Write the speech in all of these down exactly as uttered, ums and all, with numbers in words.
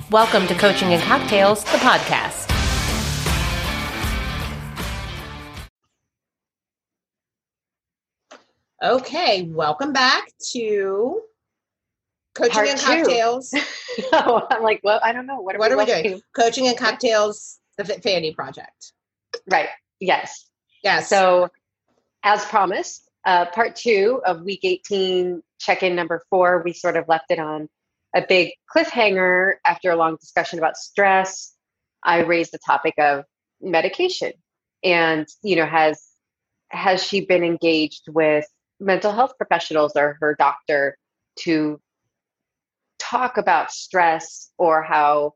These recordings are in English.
Welcome to Coaching and Cocktails, the podcast. Okay, welcome back to Coaching Part and two. Cocktails. No, I'm like, well, I don't know. What are, What we are we doing? doing? Coaching and Cocktails, the Fit Fanny Project. Right. Yes. Yes. So, as promised, uh, part two of week eighteen, check-in number four, we sort of left it on a big cliffhanger after a long discussion about stress. I raised the topic of medication, and you know, has has she been engaged with mental health professionals or her doctor to talk about stress or how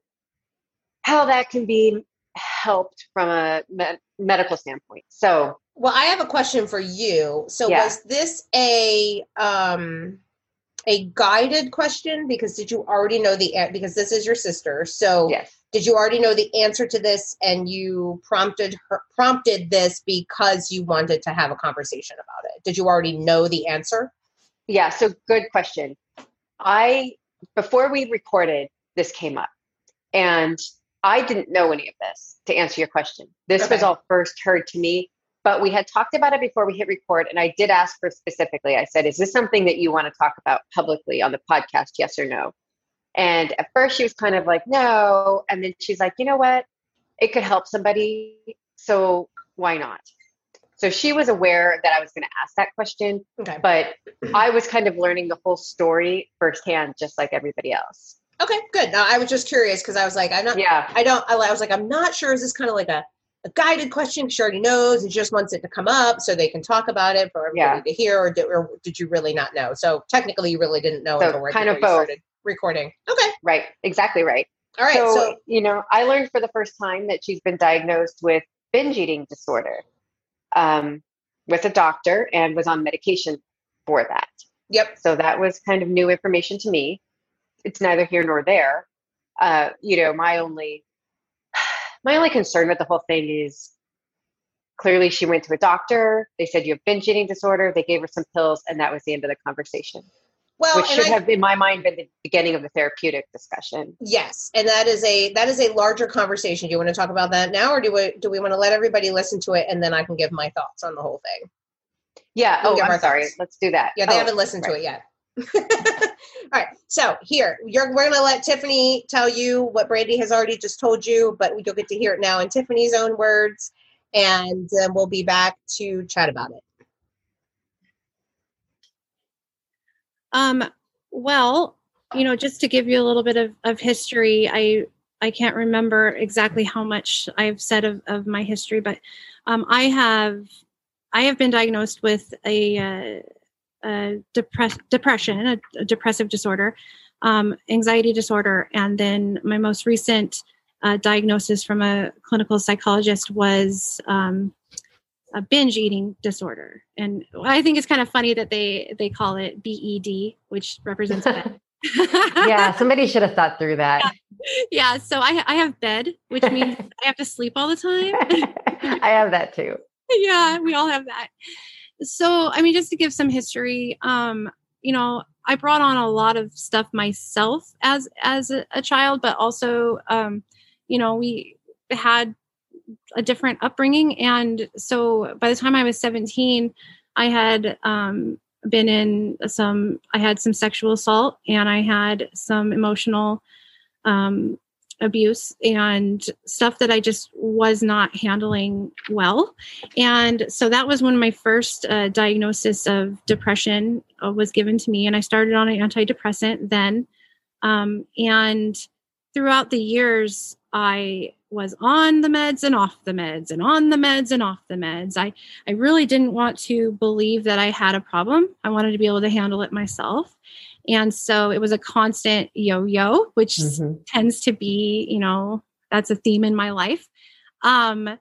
how that can be helped from a med- medical standpoint. So, well, I have a question for you. So, yeah. was this a um a guided question? Because did you already know the an- because this is your sister. So, Yes. did you already know the answer to this, and you prompted her prompted this because you wanted to have a conversation about it? Did you already know the answer? Yeah. So, good question. I before we recorded, this came up, and I didn't know any of this, to answer your question. This Okay. was all first heard to me, but we had talked about it before we hit record. And I did ask her specifically. I said, is this something that you want to talk about publicly on the podcast? Yes or no? And at first she was kind of like, no. And then she's like, you know what? It could help somebody. So why not? So she was aware that I was going to ask that question, Okay. but I was kind of learning the whole story firsthand, just like everybody else. Okay, good. Now I was just curious because I was like, I'm not, Yeah. I don't, I was like, I'm not sure. Is this kind of like a, a guided question? She already knows and just wants it to come up so they can talk about it for everybody Yeah. to hear, or did, or did you really not know? So technically you really didn't know So until right kind before of you both. started recording. Okay. Right. Exactly right. All right. So, So, you know, I learned for the first time that she's been diagnosed with binge eating disorder um, with a doctor and was on medication for that. yep. So that was kind of new information to me. It's neither here nor there. Uh, you know, my only my only concern with the whole thing is clearly she went to a doctor. They said you have binge eating disorder. They gave her some pills, and that was the end of the conversation. Well, Which and should I, have, in my mind, been the beginning of the therapeutic discussion. yes. And that is a, that is a larger conversation. Do you want to talk about that now, or do we, do we want to let everybody listen to it and then I can give my thoughts on the whole thing? Yeah. We'll Oh, give our I'm sorry. thoughts. Let's do that. Yeah, they Oh, haven't listened right. to it yet. All right. So here, you're, we're going to let Tiffany tell you what Brandy has already just told you, but you'll get to hear it now in Tiffany's own words, and then we'll be back to chat about it. Um, well, you know, just to give you a little bit of, of history, I I can't remember exactly how much I've said of, of my history, but um, I have I have been diagnosed with a, uh, a depress- depression, a, a depressive disorder, um, anxiety disorder, and then my most recent uh, diagnosis from a clinical psychologist was um, a binge eating disorder. And I think it's kind of funny that they they call it B E D, which represents bed. Yeah, somebody should have thought through that. Yeah, so I I have bed, which means I have to sleep all the time. I have that too. Yeah, we all have that. So, I mean, just to give some history, um, you know, I brought on a lot of stuff myself as as a, a child, but also, um, you know, we had a different upbringing, and so by the time I was seventeen, I had um, been in some. I had some sexual assault, and I had some emotional um, abuse and stuff that I just was not handling well. And so that was when my first uh, diagnosis of depression uh, was given to me. And I started on an antidepressant then. Um, and throughout the years, I was on the meds and off the meds and on the meds and off the meds. I, I really didn't want to believe that I had a problem. I wanted to be able to handle it myself. And so it was a constant yo-yo, which mm-hmm. tends to be, you know, that's a theme in my life. Um,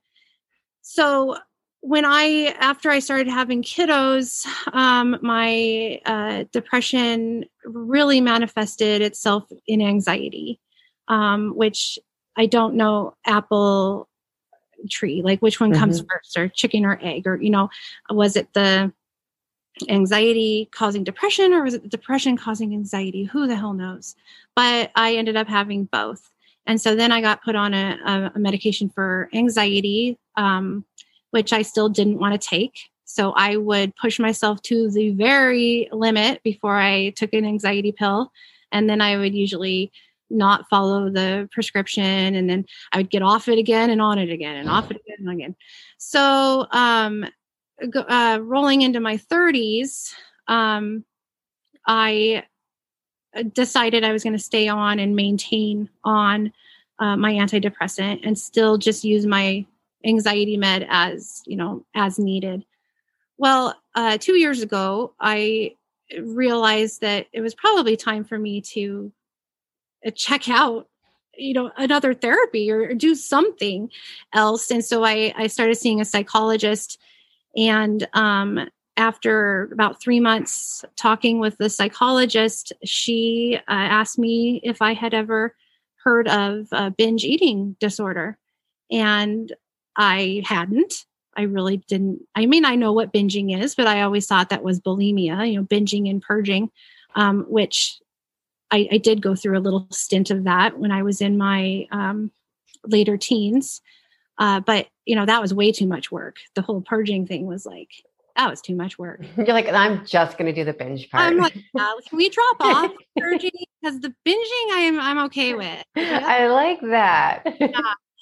so when I, after I started having kiddos, um, my uh, depression really manifested itself in anxiety, um, which I don't know, apple tree, like which one mm-hmm. comes first, or chicken or egg, or, you know, was it the anxiety causing depression, or was it the depression causing anxiety? Who the hell knows? But I ended up having both. And so then I got put on a, a medication for anxiety, um, which I still didn't want to take. So I would push myself to the very limit before I took an anxiety pill. And then I would usually not follow the prescription. And then I would get off it again and on it again and off it again and again. So um, uh, rolling into my thirties, um, I decided I was going to stay on and maintain on uh, my antidepressant and still just use my anxiety med as, you know, as needed. Well, uh, two years ago, I realized that it was probably time for me to uh, check out, you know, another therapy or, or do something else. And so I, I started seeing a psychologist. And um, after about three months talking with the psychologist, she uh, asked me if I had ever heard of uh, binge eating disorder. And I hadn't. I really didn't. I mean, I know what binging is, but I always thought that was bulimia, you know, binging and purging, um, which I, I did go through a little stint of that when I was in my um, later teens. Uh, but, you know, that was way too much work. The whole purging thing was like, that was too much work. You're like, I'm just going to do the binge part. I'm like, uh, can we drop off purging? Because the binging I'm, I'm okay with. Yeah. I like that. Yeah.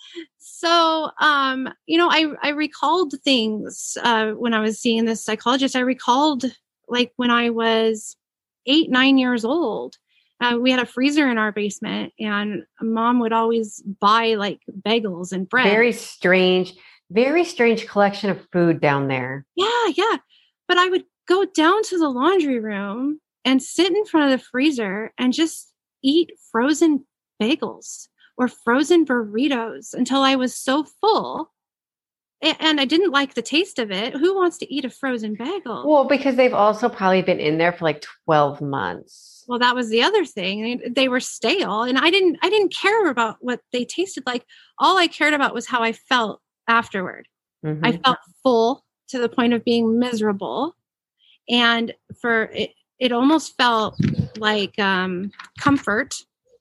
So, um, you know, I, I recalled things uh, when I was seeing this psychologist. I recalled like when I was eight, nine years old, uh, we had a freezer in our basement and mom would always buy like bagels and bread. Very strange, very strange collection of food down there. Yeah, yeah. But I would go down to the laundry room and sit in front of the freezer and just eat frozen bagels or frozen burritos until I was so full. And I didn't like the taste of it. Who wants to eat a frozen bagel? Well, because they've also probably been in there for like twelve months. Well, that was the other thing. They were stale and I didn't, I didn't care about what they tasted like. All I cared about was how I felt afterward. Mm-hmm. I felt full to the point of being miserable. And for it, it almost felt like um, comfort.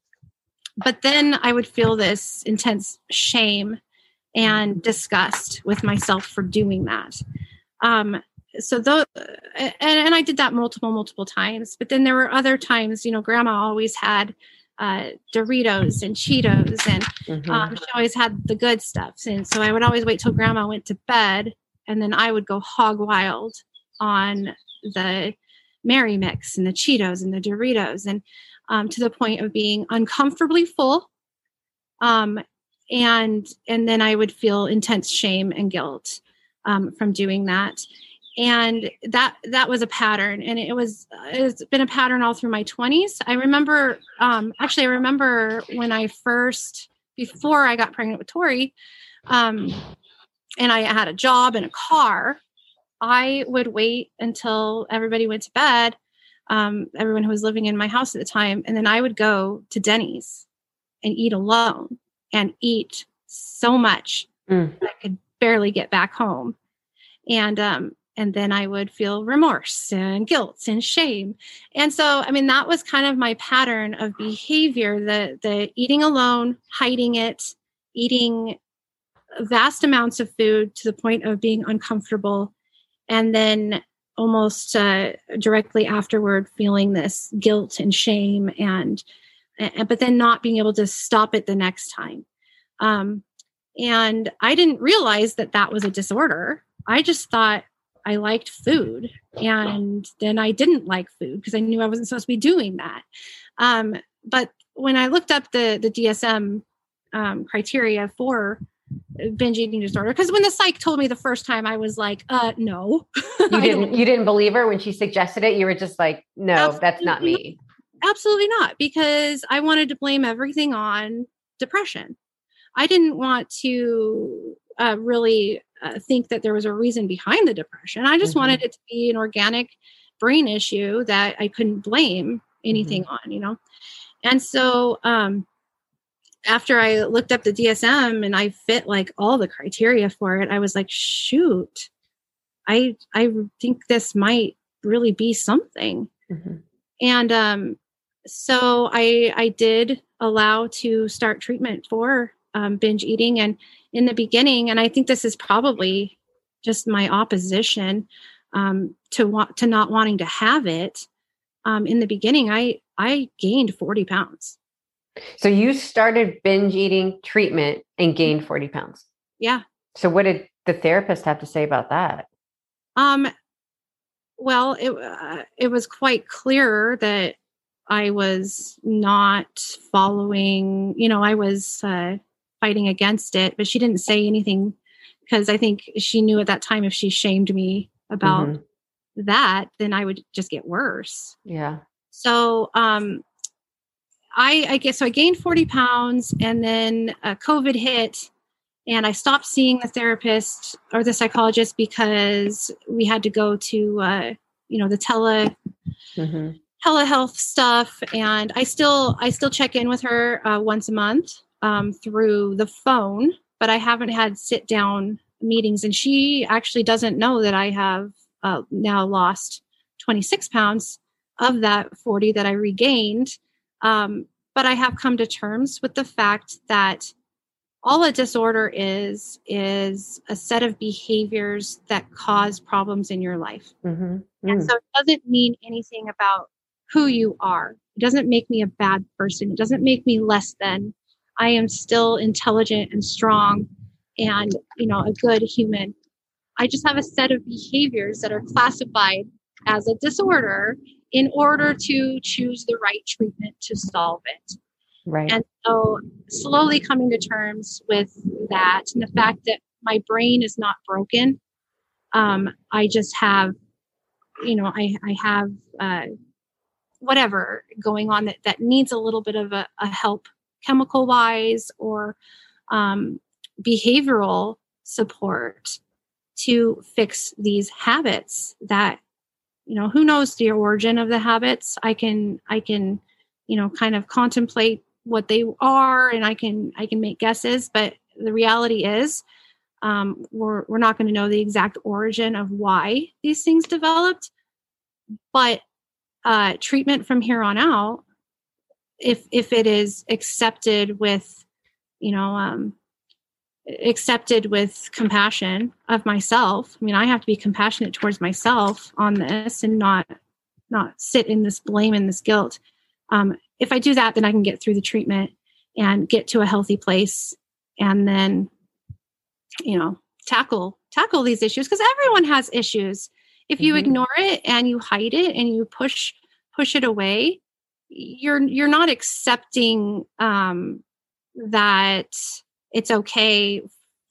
But then I would feel this intense shame and disgust with myself for doing that. Um, so those, and, and I did that multiple, multiple times. But then there were other times, you know, grandma always had uh, Doritos and Cheetos, and mm-hmm. um, she always had the good stuff. And so I would always wait till grandma went to bed, and then I would go hog wild on the Mary Mix and the Cheetos and the Doritos, and um, to the point of being uncomfortably full. Um, and and then I would feel intense shame and guilt um, from doing that. And that that was a pattern, and it was it's been a pattern all through my twenties. I remember, um, actually, I remember when I first, before I got pregnant with Tori, um, and I had a job and a car, I would wait until everybody went to bed, um, everyone who was living in my house at the time, and then I would go to Denny's and eat alone and eat so much mm. that I could barely get back home. And um, and then I would feel remorse and guilt and shame. And so, I mean, that was kind of my pattern of behavior, the the eating alone, hiding it, eating vast amounts of food to the point of being uncomfortable. And then almost uh, directly afterward, feeling this guilt and shame, and, and but then not being able to stop it the next time. Um, and I didn't realize that that was a disorder. I just thought I liked food, and then I didn't like food because I knew I wasn't supposed to be doing that. Um, but when I looked up the the D S M um, criteria for binge eating disorder, because when the psych told me the first time, I was like, uh, no. You didn't you didn't believe her when she suggested it? You were just like, no, absolutely that's not me. Not. Absolutely not, because I wanted to blame everything on depression. I didn't want to uh, really uh, think that there was a reason behind the depression. I just mm-hmm. wanted it to be an organic brain issue that I couldn't blame anything mm-hmm. on, you know? And so, um, after I looked up the D S M and I fit like all the criteria for it, I was like, shoot, I, I think this might really be something. Mm-hmm. And, um, so I, I did, allow to start treatment for um, binge eating. And in the beginning, and I think this is probably just my opposition um, to want to not wanting to have it. Um, in the beginning, I I gained forty pounds. So you started binge eating treatment and gained forty pounds. Yeah. So what did the therapist have to say about that? Um. Well, it uh, it was quite clear that I was not following. You know, I was uh, fighting against it, but she didn't say anything because I think she knew at that time if she shamed me about mm-hmm. that, then I would just get worse. Yeah. So, um, I, I guess, so I gained forty pounds and then uh, COVID hit and I stopped seeing the therapist or the psychologist because we had to go to, uh, you know, the tele, mm-hmm. telehealth stuff. And I still, I still check in with her uh, once a month um, through the phone, but I haven't had sit down meetings. And she actually doesn't know that I have uh, now lost twenty-six pounds of that forty that I regained. Um, but I have come to terms with the fact that all a disorder is, is a set of behaviors that cause problems in your life. Mm-hmm. Mm. And so it doesn't mean anything about who you are. It doesn't make me a bad person. It doesn't make me less than. I am still intelligent and strong and, you know, a good human. I just have a set of behaviors that are classified as a disorder in order to choose the right treatment to solve it. Right. And so slowly coming to terms with that and the fact that my brain is not broken. Um, I just have, you know, I, I have uh, whatever going on that, that needs a little bit of a, a help chemical wise or um, behavioral support to fix these habits that, you know, who knows the origin of the habits. I can, I can, you know, kind of contemplate what they are and I can, I can make guesses, but the reality is um, we're, we're not going to know the exact origin of why these things developed, but uh, treatment from here on out, if, if it is accepted with, you know, um, accepted with compassion of myself. I mean, I have to be compassionate towards myself on this and not, not sit in this blame and this guilt. Um, if I do that, then I can get through the treatment and get to a healthy place and then, you know, tackle, tackle these issues because everyone has issues. If you mm-hmm. ignore it and you hide it and you push, push it away, you're, you're not accepting, um, that it's okay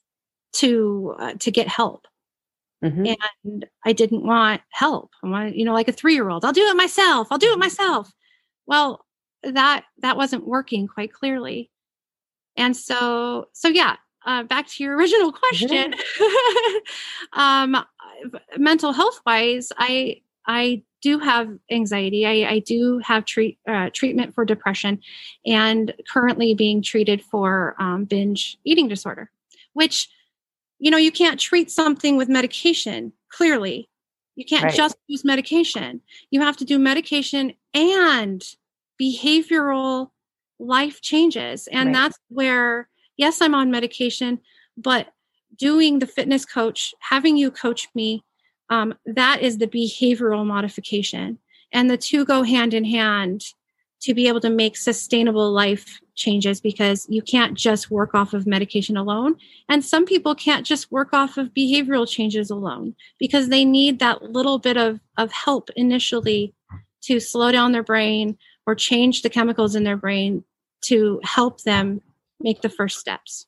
to, uh, to get help. Mm-hmm. And I didn't want help. I wanted, you know, like a three-year-old, I'll do it myself. I'll do it myself. Well, that, that wasn't working quite clearly. And so, so yeah, uh, back to your original question, mm-hmm. um, mental health wise, I, I do have anxiety. I, I do have treat, uh, treatment for depression and currently being treated for um, binge eating disorder, which, you know, you can't treat something with medication. Clearly, you can't right. just use medication. You have to do medication and behavioral life changes. And right. that's where, yes, I'm on medication, but doing the fitness coach, having you coach me, um, that is the behavioral modification. And the two go hand in hand to be able to make sustainable life changes because you can't just work off of medication alone. And some people can't just work off of behavioral changes alone because they need that little bit of, of help initially to slow down their brain or change the chemicals in their brain to help them make the first steps.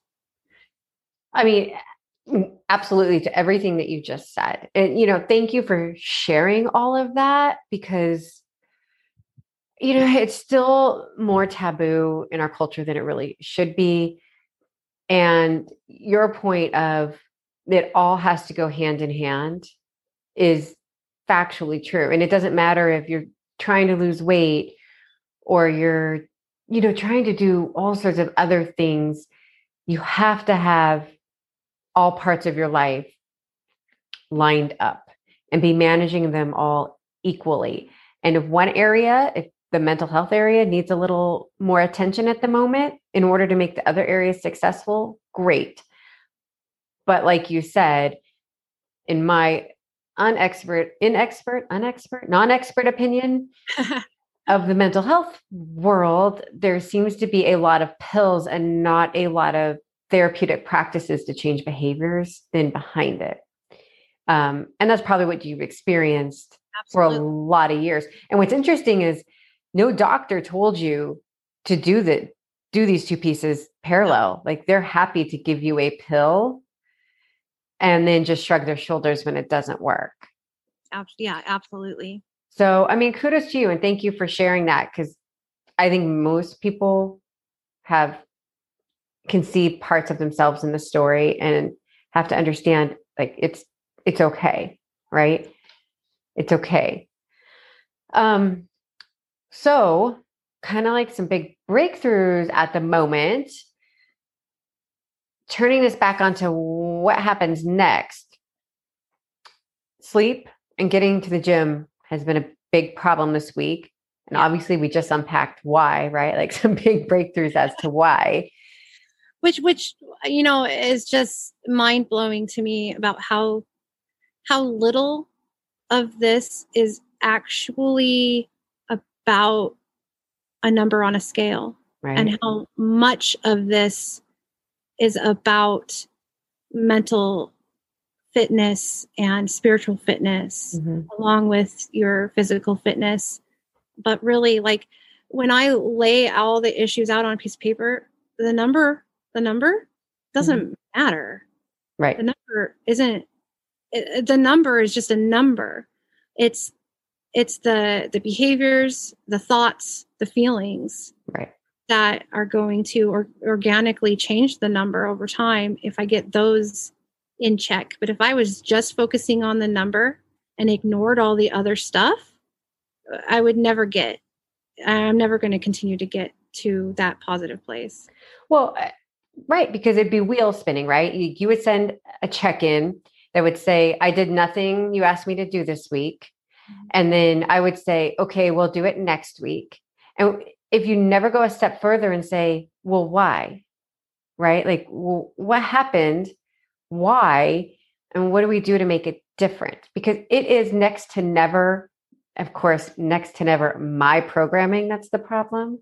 I mean, absolutely to everything that you just said. And, you know, thank you for sharing all of that because, you know, it's still more taboo in our culture than it really should be. And your point of it all has to go hand in hand is factually true. And it doesn't matter if you're trying to lose weight or you're, you know, trying to do all sorts of other things. You have to have all parts of your life lined up and be managing them all equally. And if one area, if the mental health area needs a little more attention at the moment in order to make the other areas successful, great. But like you said, in my unexpert, inexpert, unexpert, non-expert opinion of the mental health world, there seems to be a lot of pills and not a lot of therapeutic practices to change behaviors in behind it. Um, and that's probably what you've experienced Absolutely. For a lot of years. And what's interesting is no doctor told you to do the do these two pieces parallel. Like they're happy to give you a pill and then just shrug their shoulders when it doesn't work. Yeah, absolutely. So, I mean, kudos to you and thank you for sharing that, because I think most people have can see parts of themselves in the story and have to understand like it's it's okay, right? It's okay. Um, so kind of like some big breakthroughs at the moment, turning this back onto what happens next. Sleep and getting to the gym has been a big problem this week. And obviously we just unpacked why, right? Like some big breakthroughs as to why. Which, which, you know, is just mind blowing to me about how, how little of this is actually about a number on a scale, right? And how much of this is about mental fitness and spiritual fitness, mm-hmm. along with your physical fitness. But really, like when I lay all the issues out on a piece of paper, the number, the number doesn't mm-hmm. matter. Right. The number isn't, it, the number is just a number. It's, it's the, the behaviors, the thoughts, the feelings right. that are going to or, organically change the number over time if I get those in check. But if I was just focusing on the number and ignored all the other stuff, I would never get, I'm never going to continue to get to that positive place. Well, right. Because it'd be wheel spinning, right? You, you would send a check-in that would say, I did nothing you asked me to do this week. Mm-hmm. And then I would say, okay, we'll do it next week. And if you never go a step further and say, well, why? Right? Like, well, what happened? Why? And what do we do to make it different? Because it is next to never, of course, next to never my programming. That's the problem.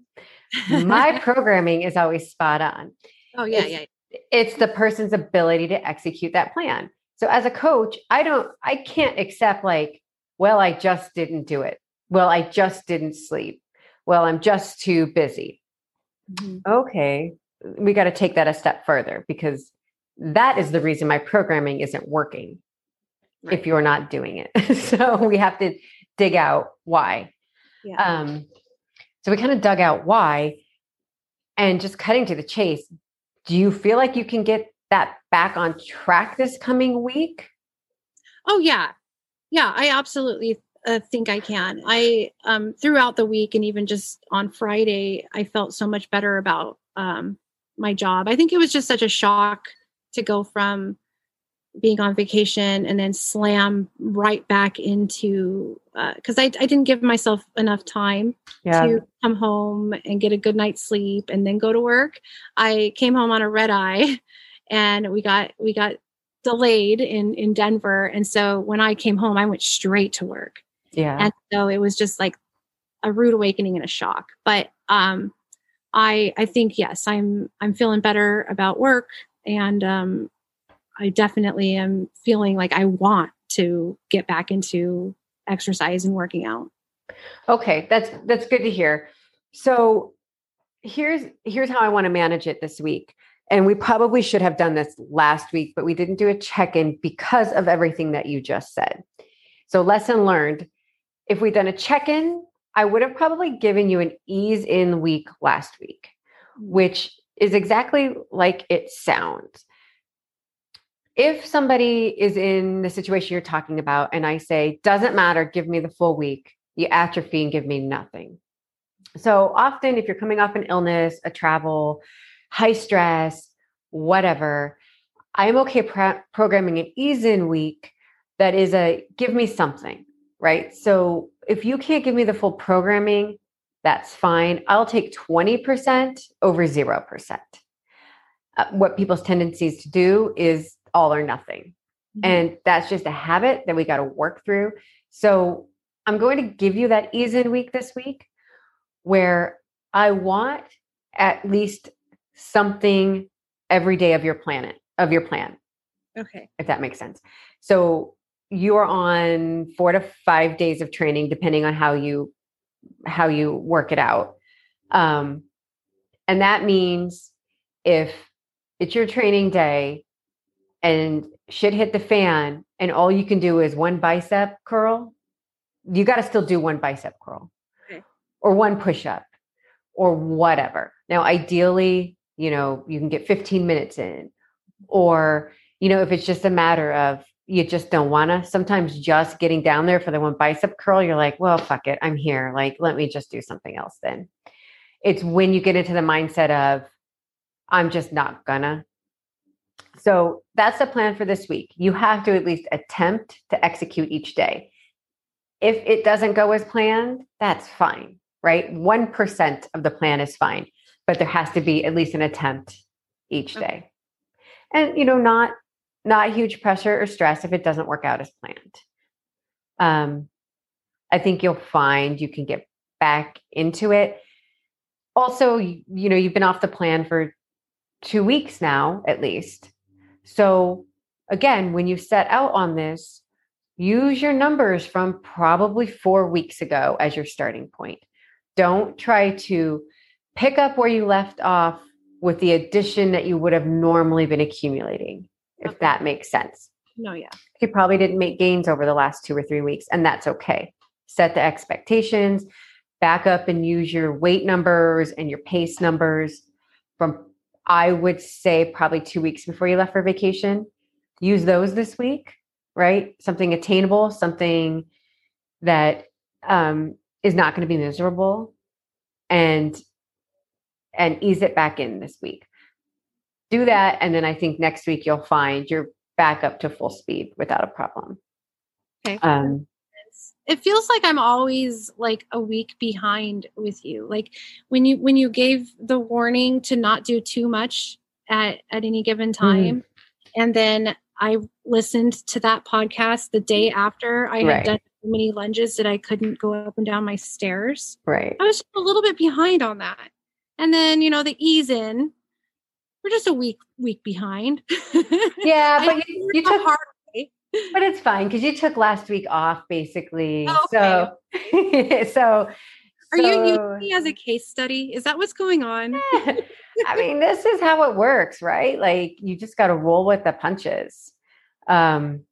My programming is always spot on. Oh yeah. It's, yeah. It's the person's ability to execute that plan. So as a coach, I don't, I can't accept like, well, I just didn't do it. Well, I just didn't sleep. Well, I'm just too busy. Mm-hmm. Okay. We got to take that a step further because that is the reason my programming isn't working. Right. If you're not doing it. So we have to dig out why. Yeah. Um, so we kind of dug out why, and just cutting to the chase. Do you feel like you can get that back on track this coming week? Oh yeah. Yeah, I absolutely uh, think I can. I, um, throughout the week and even just on Friday, I felt so much better about um, my job. I think it was just such a shock to go from being on vacation and then slam right back into, uh, cause I, I didn't give myself enough time yeah. to come home and get a good night's sleep and then go to work. I came home on a red eye and we got, we got delayed in, in Denver. And so when I came home, I went straight to work. Yeah. And so it was just like a rude awakening and a shock. But, um, I, I think, yes, I'm, I'm feeling better about work. And, um, I definitely am feeling like I want to get back into exercise and working out. Okay. That's, that's good to hear. So here's, here's how I want to manage it this week. And we probably should have done this last week, but we didn't do a check-in because of everything that you just said. So lesson learned, if we'd done a check-in, I would have probably given you an ease in week last week, which is exactly like it sounds. If somebody is in the situation you're talking about and I say, doesn't matter, give me the full week, you atrophy and give me nothing. So often if you're coming off an illness, a travel, high stress, whatever, I'm okay pro- programming an ease in week that is a give me something, right? So if you can't give me the full programming, That's fine. I'll take twenty percent over zero percent. Uh, what people's tendencies to do is all or nothing. Mm-hmm. And that's just a habit that we got to work through. So I'm going to give you that ease in week this week where I want at least something every day of your planet, of your plan. Okay. If that makes sense. So you're on four to five days of training, depending on how you, how you work it out. Um, and that means if it's your training day and shit hit the fan and all you can do is one bicep curl, you got to still do one bicep curl. Okay. Or one push-up or whatever. Now, ideally, you know, you can get fifteen minutes in, or, you know, if it's just a matter of you just don't want to, sometimes just getting down there for the one bicep curl, you're like, well, fuck it. I'm here. Like, let me just do something else then. It's when you get into the mindset of, I'm just not gonna. So that's the plan for this week. You have to at least attempt to execute each day. If it doesn't go as planned, that's fine, right? one percent of the plan is fine, but there has to be at least an attempt each day. And, you know, not, not huge pressure or stress if it doesn't work out as planned. Um, I think you'll find you can get back into it. Also, you, you know, you've been off the plan for two weeks now, at least. So again, when you set out on this, use your numbers from probably four weeks ago as your starting point. Don't try to pick up where you left off with the addition that you would have normally been accumulating, if okay. that makes sense. No, yeah. You probably didn't make gains over the last two or three weeks, and that's okay. Set the expectations, back up and use your weight numbers and your pace numbers from, I would say, probably two weeks before you left for vacation. Use those this week, right? Something attainable, something that um, is not going to be miserable, and and ease it back in this week. Do that, and then I think next week you'll find you're back up to full speed without a problem. Okay. Um, it feels like I'm always like a week behind with you. Like when you when you gave the warning to not do too much at, at any given time, mm-hmm. and then I listened to that podcast the day after I had right. done so many lunges that I couldn't go up and down my stairs. Right. I was just a little bit behind on that. And then, you know, the ease in, we're just a week week behind. Yeah, but you, you took hard way. But it's fine because you took last week off, basically. Oh, okay. So, so are so, you using me as a case study? Is that what's going on? I mean, this is how it works, right? Like you just got to roll with the punches. Um,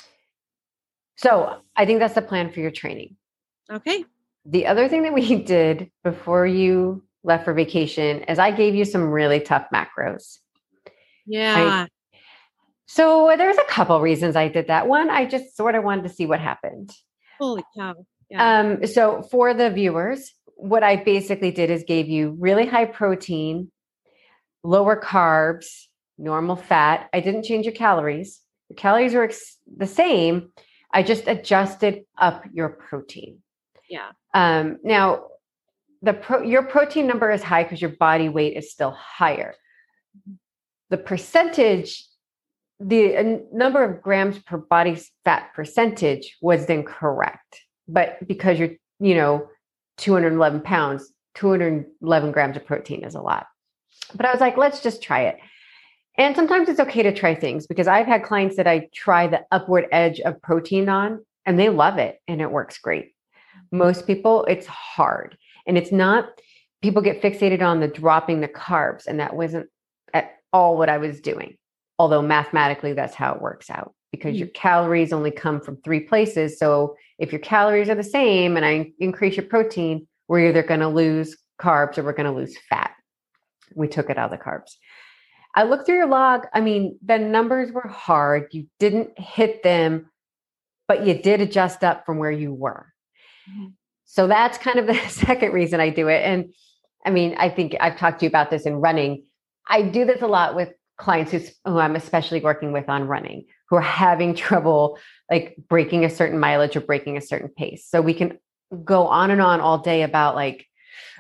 so I think that's the plan for your training. Okay. The other thing that we did before you left for vacation is I gave you some really tough macros. Yeah. I, so there's a couple reasons I did that. One, I just sort of wanted to see what happened. Holy cow. Yeah. Um, so for the viewers, what I basically did is gave you really high protein, lower carbs, normal fat. I didn't change your calories. Your calories were ex- the same. I just adjusted up your protein. Yeah. Um, now, the pro- your protein number is high because your body weight is still higher. The percentage, the uh, number of grams per body fat percentage was then correct. But because you're, you know, two hundred eleven pounds, two hundred eleven grams of protein is a lot. But I was like, let's just try it. And sometimes it's okay to try things because I've had clients that I try the upward edge of protein on and they love it and it works great. Most people, it's hard. And it's not, people get fixated on the dropping the carbs. And that wasn't at all what I was doing. Although mathematically, that's how it works out because mm-hmm. your calories only come from three places. So if your calories are the same and I increase your protein, we're either going to lose carbs or we're going to lose fat. We took it out of the carbs. I looked through your log. I mean, the numbers were hard. You didn't hit them, but you did adjust up from where you were. Mm-hmm. So that's kind of the second reason I do it. And I mean, I think I've talked to you about this in running. I do this a lot with clients who's, who I'm especially working with on running, who are having trouble like breaking a certain mileage or breaking a certain pace. So we can go on and on all day about like,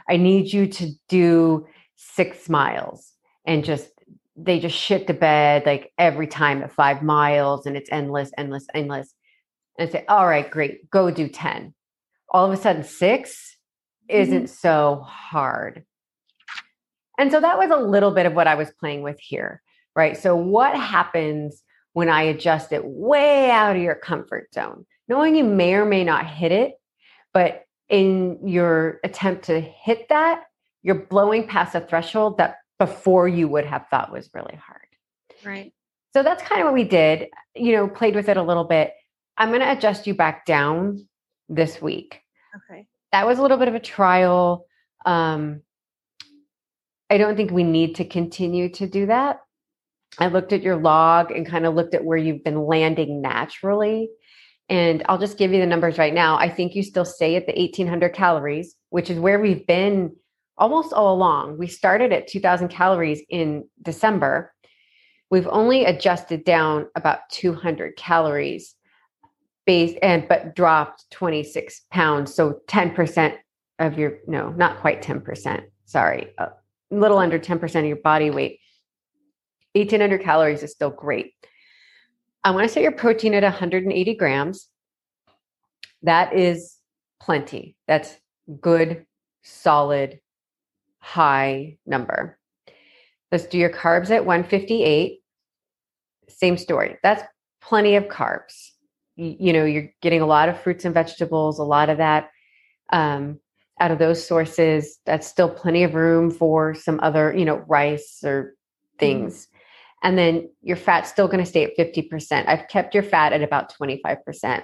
I need you to do six miles and just, they just shit the bed like every time at five miles and it's endless, endless, endless. And I say, all right, great, go do ten. All of a sudden six isn't mm-hmm. so hard. And so that was a little bit of what I was playing with here, right? So what happens when I adjust it way out of your comfort zone, knowing you may or may not hit it, but in your attempt to hit that, you're blowing past a threshold that before you would have thought was really hard. Right. So that's kind of what we did, you know, played with it a little bit. I'm going to adjust you back down this week. Okay. That was a little bit of a trial. Um, I don't think we need to continue to do that. I looked at your log and kind of looked at where you've been landing naturally. And I'll just give you the numbers right now. I think you still stay at the eighteen hundred calories, which is where we've been almost all along. We started at two thousand calories in December. We've only adjusted down about two hundred calories base and, but dropped twenty-six pounds. So ten percent of your, no, not quite ten percent. Sorry. A little under ten percent of your body weight. eighteen hundred calories is still great. I want to set your protein at one hundred eighty grams. That is plenty. That's good, solid, high number. Let's do your carbs at one fifty-eight. Same story. That's plenty of carbs. You, you know, you're getting a lot of fruits and vegetables, a lot of that um, out of those sources. That's still plenty of room for some other, you know, rice or things. Mm-hmm. And then your fat's still going to stay at fifty percent. I've kept your fat at about twenty-five percent.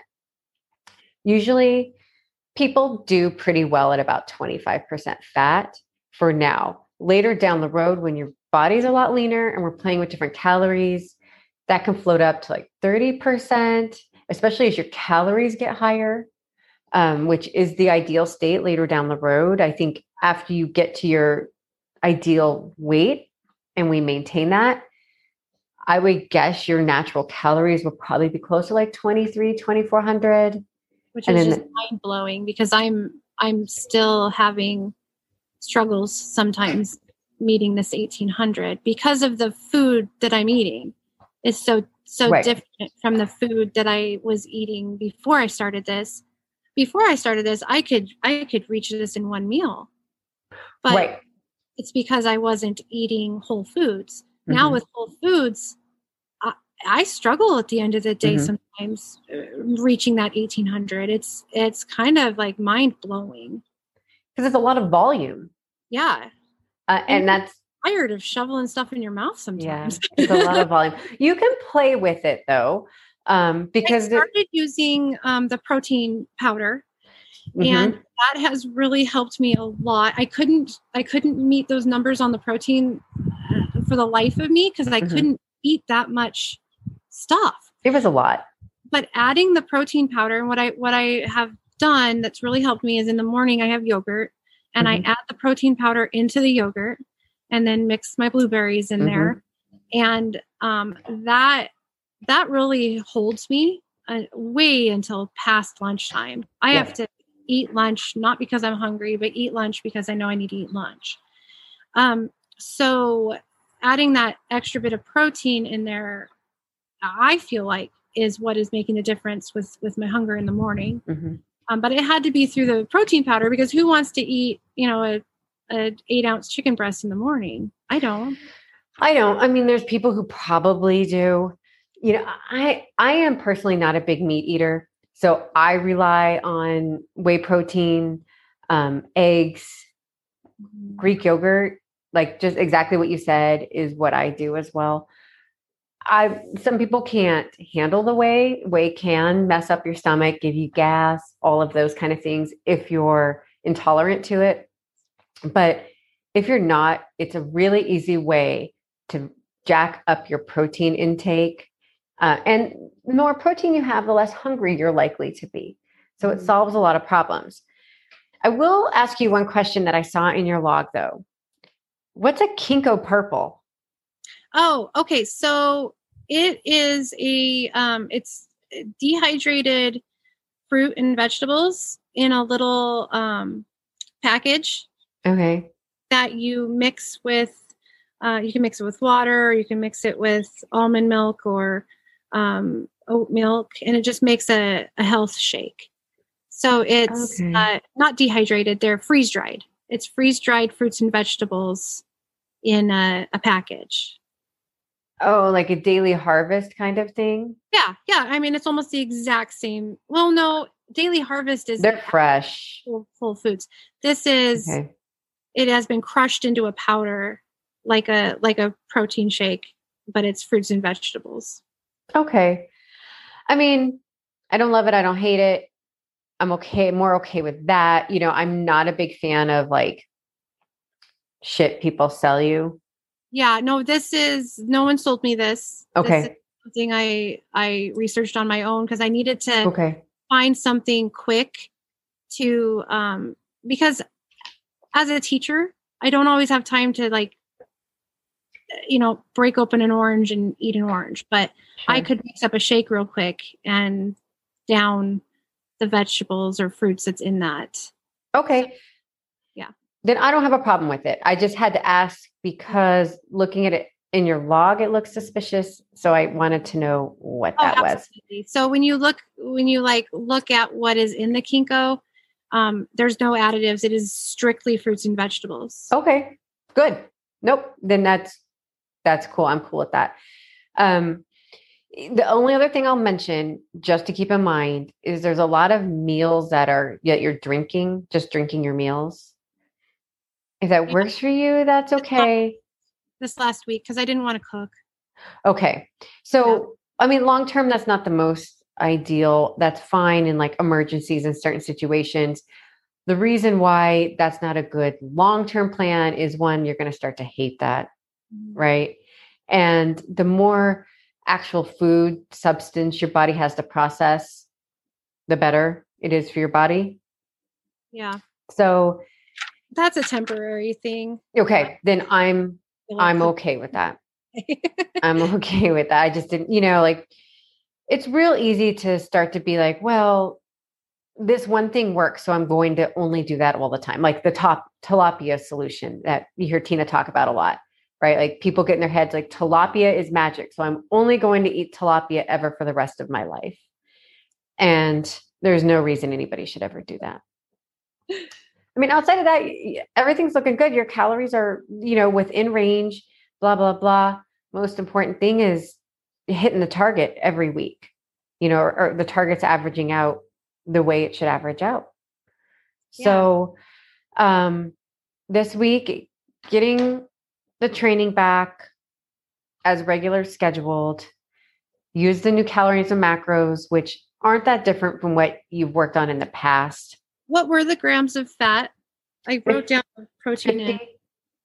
Usually people do pretty well at about twenty-five percent fat for now. Later down the road, when your body's a lot leaner and we're playing with different calories, that can float up to like thirty percent, especially as your calories get higher, um, which is the ideal state later down the road. I think after you get to your ideal weight and we maintain that, I would guess your natural calories will probably be close to like twenty-three, twenty-four hundred. Which is just mind blowing because I'm, I'm still having struggles sometimes meeting this eighteen hundred because of the food that I'm eating is so, so right. different from the food that I was eating before I started this. Before I started this, I could, I could reach this in one meal, but right. it's because I wasn't eating whole foods. Now mm-hmm. with whole foods, I, I struggle at the end of the day mm-hmm. sometimes uh, reaching that eighteen hundred. It's it's kind of like mind blowing because it's a lot of volume. Yeah, uh, and, and that's tired of shoveling stuff in your mouth sometimes. Yeah, it's a lot of volume. You can play with it though, um, because I started it, using um, the protein powder. Mm-hmm. And that has really helped me a lot. I couldn't, I couldn't meet those numbers on the protein uh, for the life of me because I mm-hmm. couldn't eat that much stuff. It was a lot. But adding the protein powder and what I, what I have done that's really helped me is in the morning I have yogurt and mm-hmm. I add the protein powder into the yogurt and then mix my blueberries in mm-hmm. there. And um, that, that really holds me uh, way until past lunchtime. I yeah. have to eat lunch, not because I'm hungry, but eat lunch because I know I need to eat lunch. Um, so adding that extra bit of protein in there, I feel like is what is making the difference with, with my hunger in the morning. Mm-hmm. Um, but it had to be through the protein powder because who wants to eat, you know, a, a eight ounce chicken breast in the morning? I don't. I don't. I mean, there's people who probably do. You know, I I am personally not a big meat eater. So I rely on whey protein, um, eggs, Greek yogurt, like just exactly what you said is what I do as well. I some people can't handle the whey. Whey can mess up your stomach, give you gas, all of those kind of things if you're intolerant to it. But if you're not, it's a really easy way to jack up your protein intake. Uh, and the more protein you have, the less hungry you're likely to be. So it solves a lot of problems. I will ask you one question that I saw in your log, though. What's a Kinko Purple? Oh, okay. So it is a, um, it's dehydrated fruit and vegetables in a little um, package. Okay. that you mix with, uh, you can mix it with water, or you can mix it with almond milk or um, oat milk, and it just makes a, a health shake. So it's Okay. uh, not dehydrated, they're freeze dried. It's freeze dried fruits and vegetables in a, a package. Oh, like a daily harvest kind of thing? Yeah, yeah. I mean, it's almost the exact same. Well, no, Daily Harvest is They're fresh. Whole, Whole Foods. This is Okay. it has been crushed into a powder, like a like a protein shake, but it's fruits and vegetables. Okay. I mean, I don't love it. I don't hate it. I'm okay, more okay with that. You know, I'm not a big fan of like shit people sell you. Yeah, no, this is no one sold me this. Okay. This is something I I researched on my own because I needed to Okay. find something quick to um because as a teacher, I don't always have time to like you know break open an orange and eat an orange, but Sure. I could mix up a shake real quick and down the vegetables or fruits that's in that. Okay. Yeah. Then I don't have a problem with it. I just had to ask because looking at it in your log, it looks suspicious. So I wanted to know what that oh, was. absolutely. So when you look, when you like look at what is in the Kinko, um, there's no additives. It is strictly fruits and vegetables. Okay, good. Nope. Then that's, that's cool. I'm cool with that. Um, the only other thing I'll mention, just to keep in mind, is there's a lot of meals that are that you're drinking, just drinking your meals. If that Yeah. works for you, that's okay. This last week, because I didn't want to cook. Okay. So, I mean, long term, that's not the most ideal. That's fine in like emergencies and certain situations. The reason why that's not a good long term plan is one, you're going to start to hate that, right? And the more actual food substance your body has to process, the better it is for your body. Yeah. So, That's a temporary thing. okay, then I'm I'm okay with that. I'm okay with that. I just didn't, you know, like it's real easy to start to be like, well, this one thing works, so I'm going to only do that all the time. Like the top tilapia solution that you hear Tina talk about a lot, right? Like people get in their heads like tilapia is magic, so I'm only going to eat tilapia ever for the rest of my life. And there's no reason anybody should ever do that. I mean, outside of that, everything's looking good. Your calories are, you know, within range, blah, blah, blah. Most important thing is hitting the target every week, you know, or, or the target's averaging out the way it should average out. Yeah. So um, this week, getting the training back as regular scheduled, use the new calories and macros, which aren't that different from what you've worked on in the past. What were the grams of fat? I wrote down protein in fifty.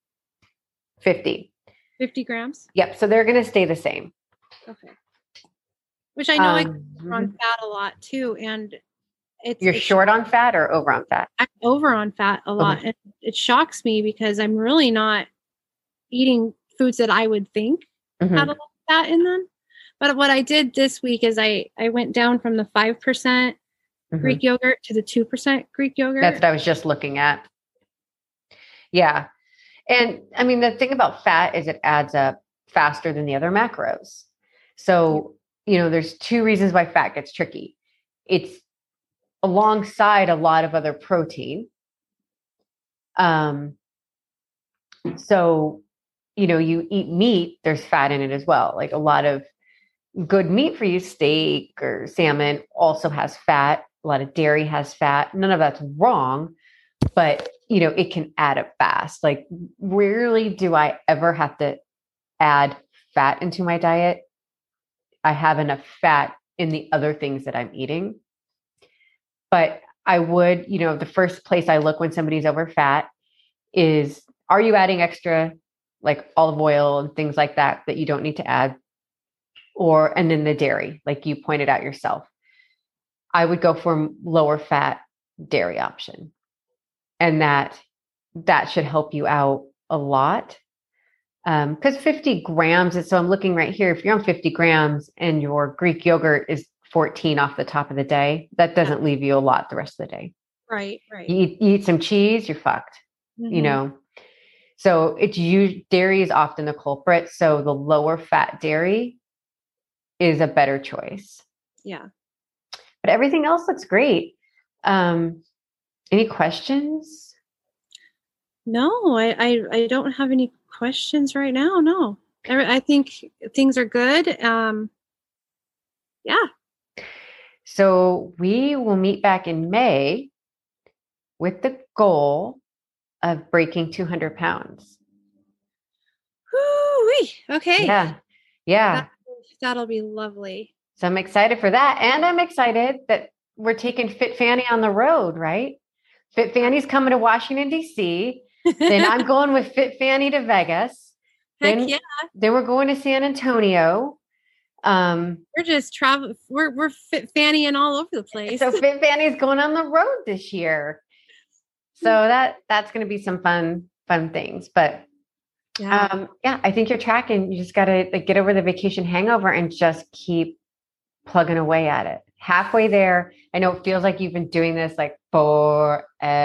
fifty. fifty grams? Yep. So they're going to stay the same. Okay. Which I know Um, I go on fat a lot too. And it's You're it's, short on fat or over on fat? I'm over on fat a lot. Okay. And it shocks me because I'm really not eating foods that I would think Mhm. had a lot of fat in them. But what I did this week is I, I went down from the five percent Mhm. Greek yogurt to the two percent Greek yogurt. That's what I was just looking at. Yeah. And I mean, the thing about fat is it adds up faster than the other macros. So, you know, there's two reasons why fat gets tricky. It's alongside a lot of other protein. Um, so, you know, you eat meat, there's fat in it as well. Like a lot of good meat for you, steak or salmon also has fat. A lot of dairy has fat. None of that's wrong, but you know, it can add up fast. Like rarely do I ever have to add fat into my diet. I have enough fat in the other things that I'm eating. But I would, you know, the first place I look when somebody's over fat is, are you adding extra like olive oil and things like that that you don't need to add? Or, and then the dairy, like you pointed out yourself. I would go for a lower fat dairy option. And that, that should help you out a lot. Um, because fifty grams is, so I'm looking right here, if you're on fifty grams and your Greek yogurt is fourteen off the top of the day, that doesn't leave you a lot the rest of the day. Right, right. You eat, you eat some cheese, you're fucked. mm-hmm. you know, so it's you dairy is often the culprit. So the lower fat dairy is a better choice. Yeah. But everything else looks great. Um, any questions? No, I, I, I don't have any questions right now. No, I, I think things are good. Um, yeah. So we will meet back in May with the goal of breaking two hundred pounds. Woo-wee. Okay. Yeah. Yeah. That, that'll be lovely. So I'm excited for that. And I'm excited that we're taking Fit Fanny on the road, right? Fit Fanny's coming to Washington, D C Then I'm going with Fit Fanny to Vegas. Heck Then, yeah. then we're going to San Antonio. Um, we're just traveling. We're, we're Fit Fannying all over the place. So Fit Fanny's going on the road this year. So that, that's going to be some fun, fun things. But yeah, um, yeah I think you're tracking. You just got to like, get over the vacation hangover and just keep plugging away at it. Halfway there. I know it feels like you've been doing this like forever.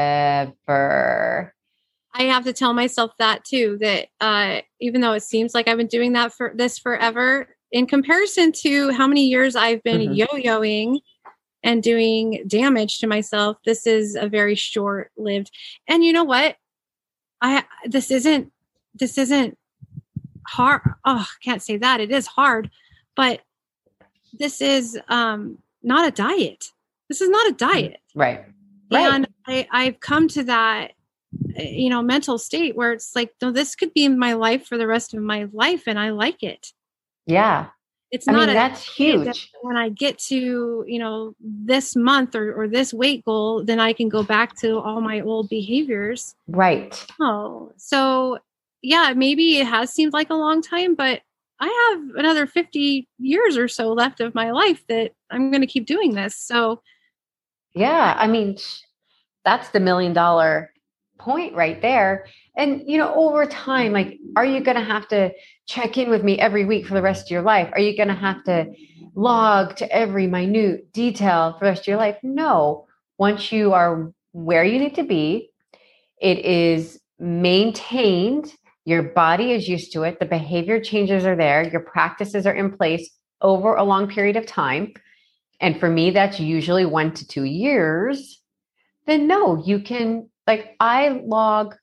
I have to tell myself that too, that uh, even though it seems like I've been doing that for this forever, in comparison to how many years I've been mm-hmm. yo-yoing and doing damage to myself, this is a very short-lived. And you know what? I this isn't this isn't hard. Oh, I can't say that. It is hard, but this is um, not a diet. This is not a diet. Right. And right. I, I've come to that, you know, mental state where it's like, no, this could be my life for the rest of my life. And I like it. Yeah. It's I not mean, a, that's huge. That when I get to, you know, this month or, or this weight goal, then I can go back to all my old behaviors. Right. Oh, so yeah, maybe it has seemed like a long time, but I have another fifty years or so left of my life that I'm going to keep doing this. So yeah, I mean, that's the million dollar point right there. And, you know, over time, like, are you going to have to check in with me every week for the rest of your life? Are you going to have to log to every minute detail for the rest of your life? No. Once you are where you need to be, it is maintained. Your body is used to it. The behavior changes are there. Your practices are in place over a long period of time. And for me, that's usually one to two years. Then no, you can, like, I log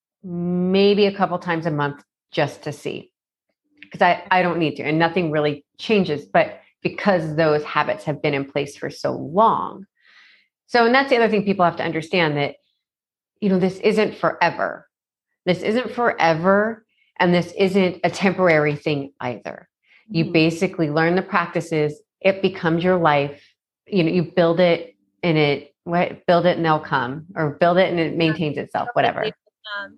maybe a couple times a month just to see, because I, I don't need to, and nothing really changes, but because those habits have been in place for so long. So, and that's the other thing people have to understand, that, you know, this isn't forever. This isn't forever. And this isn't a temporary thing either. Mm-hmm. You basically learn the practices. It becomes your life. You know, you build it and it, what, build it and they'll come, or build it and it maintains itself, whatever. Um,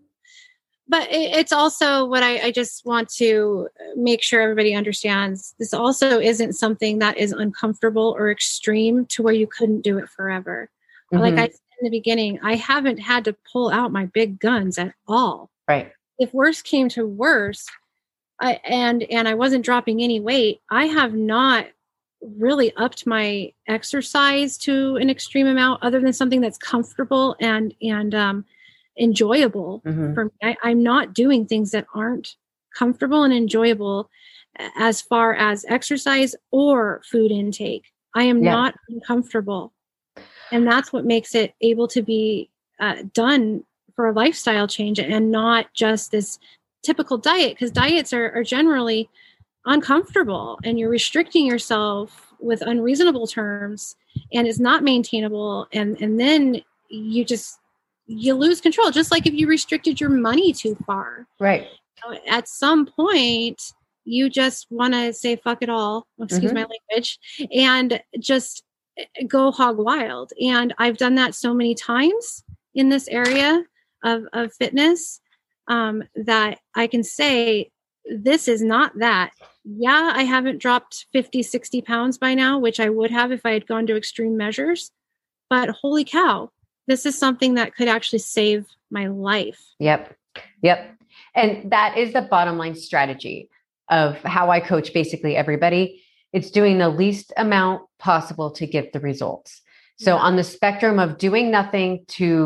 but it, it's also what I, I just want to make sure everybody understands. This also isn't something that is uncomfortable or extreme to where you couldn't do it forever. Mm-hmm. Like I said in the beginning, I haven't had to pull out my big guns at all. Right. If worse came to worse, I, and and I wasn't dropping any weight, I have not really upped my exercise to an extreme amount, other than something that's comfortable and and um, enjoyable mm-hmm. for me. I, I'm not doing things that aren't comfortable and enjoyable as far as exercise or food intake. I am yeah. not uncomfortable. And that's what makes it able to be uh, done for a lifestyle change and not just this typical diet, because diets are, are generally uncomfortable and you're restricting yourself with unreasonable terms and it's not maintainable. And, and then you just, you lose control. Just like if you restricted your money too far. Right. At some point, you just want to say, fuck it all, excuse mm-hmm. my language, and just go hog wild. And I've done that so many times in this area of, of fitness um, that I can say, this is not that. Yeah, I haven't dropped fifty, sixty pounds by now, which I would have if I had gone to extreme measures. But holy cow, this is something that could actually save my life. Yep. Yep. And that is the bottom line strategy of how I coach basically everybody. It's doing the least amount possible to get the results. So yeah. on the spectrum of doing nothing to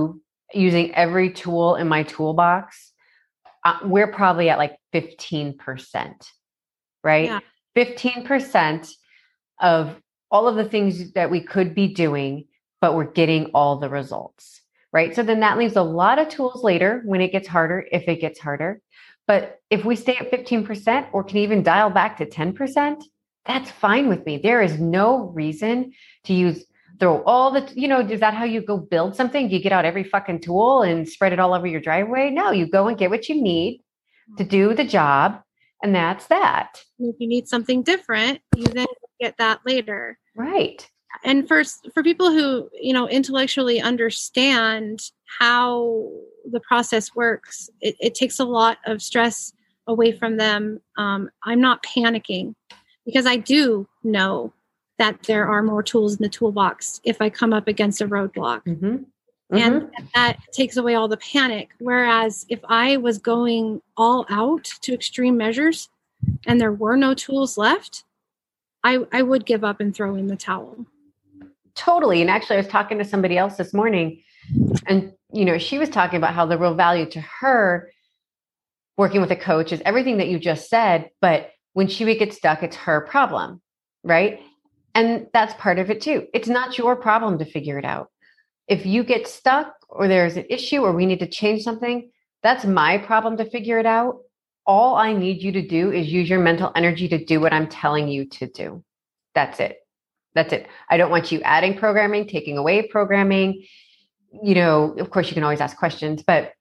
using every tool in my toolbox, uh, we're probably at like fifteen percent, right? Yeah. fifteen percent of all of the things that we could be doing, but we're getting all the results, right? So then that leaves a lot of tools later when it gets harder, if it gets harder. But if we stay at fifteen percent or can even dial back to ten percent, that's fine with me. There is no reason to use, throw all the, you know, is that how you go build something? You get out every fucking tool and spread it all over your driveway? No, you go and get what you need to do the job. And that's that. If you need something different, you then get that later. Right. And for for people who, you know, intellectually understand how the process works, it, it takes a lot of stress away from them. Um, I'm not panicking because I do know that there are more tools in the toolbox if I come up against a roadblock. Mm-hmm. Mm-hmm. And that takes away all the panic. Whereas if I was going all out to extreme measures and there were no tools left, I, I would give up and throw in the towel. Totally. And actually, I was talking to somebody else this morning, and, you know, she was talking about how the real value to her working with a coach is everything that you just said. But when she would get stuck, it's her problem, right? And that's part of it too. It's not your problem to figure it out. If you get stuck or there's an issue or we need to change something, that's my problem to figure it out. All I need you to do is use your mental energy to do what I'm telling you to do. That's it. That's it. I don't want you adding programming, taking away programming. You know, of course, you can always ask questions, but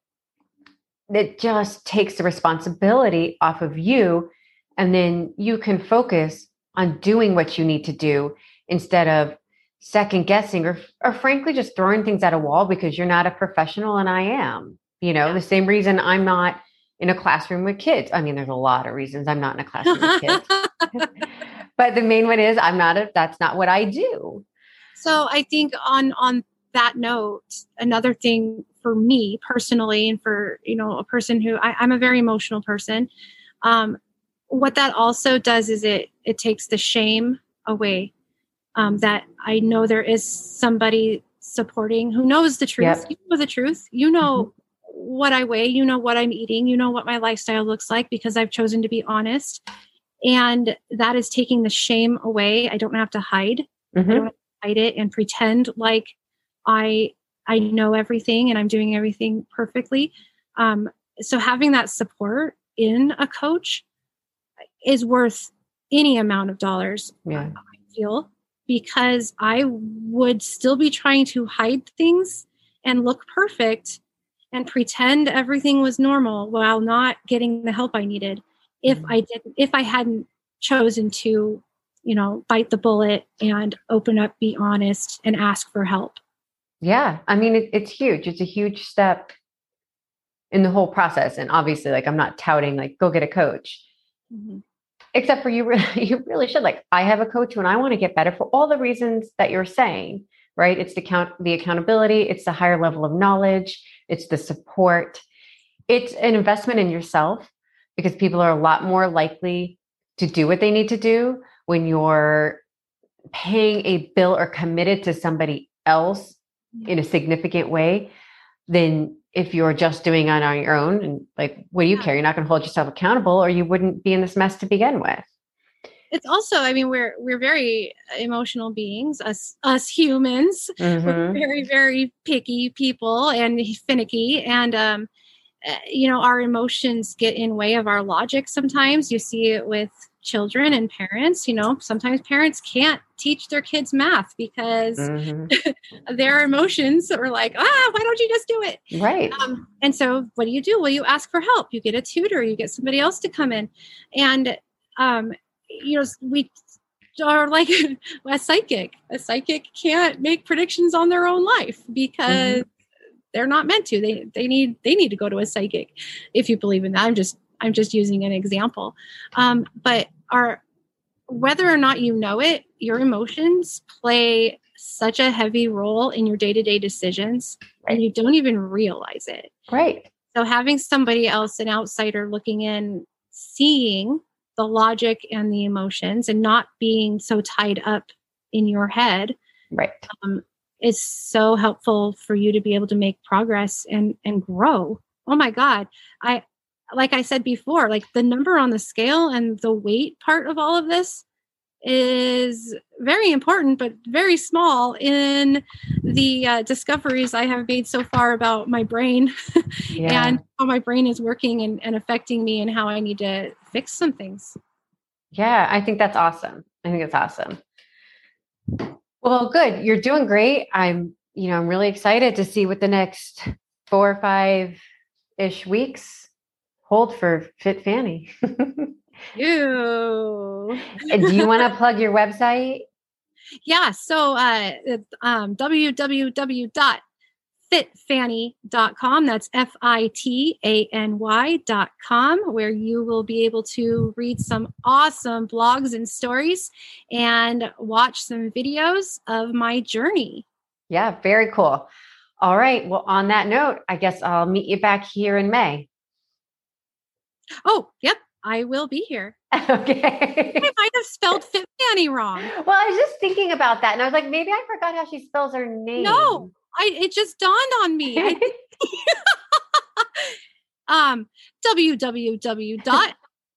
it just takes the responsibility off of you. And then you can focus on doing what you need to do instead of second guessing or, or frankly, just throwing things at a wall because you're not a professional and I am. You know, the same reason I'm not in a classroom with kids. I mean, there's a lot of reasons I'm not in a classroom with kids. But the main one is I'm not a, that's not what I do. So I think on, on that note, another thing for me personally, and for, you know, a person who I, I'm a very emotional person. Um, what that also does is it, it takes the shame away, um, that I know there is somebody supporting who knows the truth. Yep. You know the truth, you know, Mm-hmm. what I weigh, you know, what I'm eating, you know, what my lifestyle looks like because I've chosen to be honest. And that is taking the shame away. I don't have to hide. Mm-hmm. I don't have to hide it and pretend like I I know everything and I'm doing everything perfectly. Um, so having that support in a coach is worth any amount of dollars, Yeah. I feel, because I would still be trying to hide things and look perfect and pretend everything was normal while not getting the help I needed. If I didn't, if I hadn't chosen to, you know, bite the bullet and open up, be honest, and ask for help. Yeah. I mean, it, it's huge. It's a huge step in the whole process. And obviously, like, I'm not touting, like, go get a coach. Mm-hmm. Except for you really, you really should. Like, I have a coach when I want to get better for all the reasons that you're saying, right? It's the count, the accountability. It's the higher level of knowledge. It's the support. It's an investment in yourself because people are a lot more likely to do what they need to do when you're paying a bill or committed to somebody else in a significant way than if you're just doing it on your own. And like, what do you care? You're not going to hold yourself accountable or you wouldn't be in this mess to begin with. It's also, I mean, we're, we're very emotional beings, us, us humans, Mm-hmm. we're very, very picky people and finicky. And, um, uh, you know, our emotions get in way of our logic. Sometimes you see it with children and parents. You know, sometimes parents can't teach their kids math because Mm-hmm. their emotions are like, ah, why don't you just do it? Right. Um, and so what do you do? Well, you ask for help. You get a tutor. You get somebody else to come in. And, um, you know, we are like a psychic. A psychic can't make predictions on their own life because mm-hmm. they're not meant to. They they need they need to go to a psychic. If you believe in that, I'm just I'm just using an example. Um, but our whether or not you know it, your emotions play such a heavy role in your day-to-day decisions, right. And you don't even realize it. Right. So having somebody else, an outsider looking in, seeing the logic and the emotions and not being so tied up in your head, right. um, is so helpful for you to be able to make progress and and grow. Oh my God. I like I said before, like the number on the scale and the weight part of all of this is very important, but very small in the uh, discoveries I have made so far about my brain Yeah. and how my brain is working and, and affecting me and how I need to fix some things. Yeah, I think that's awesome. I think it's awesome. Well, good. You're doing great. I'm, you know, I'm really excited to see what the next four or five-ish weeks hold for Fit Fanny. Ew. And do you want to plug your website? Yeah. So uh, it's um, w w w dot fit fanny dot com. That's F I T A N Y dot com, where you will be able to read some awesome blogs and stories and watch some videos of my journey. Yeah, very cool. All right. Well, on that note, I guess I'll meet you back here in May. Oh, yep. I will be here. Okay. I might have spelled Fit Fanny wrong. Well, I was just thinking about that, and I was like, maybe I forgot how she spells her name. No, I it just dawned on me. I, um, w w w dot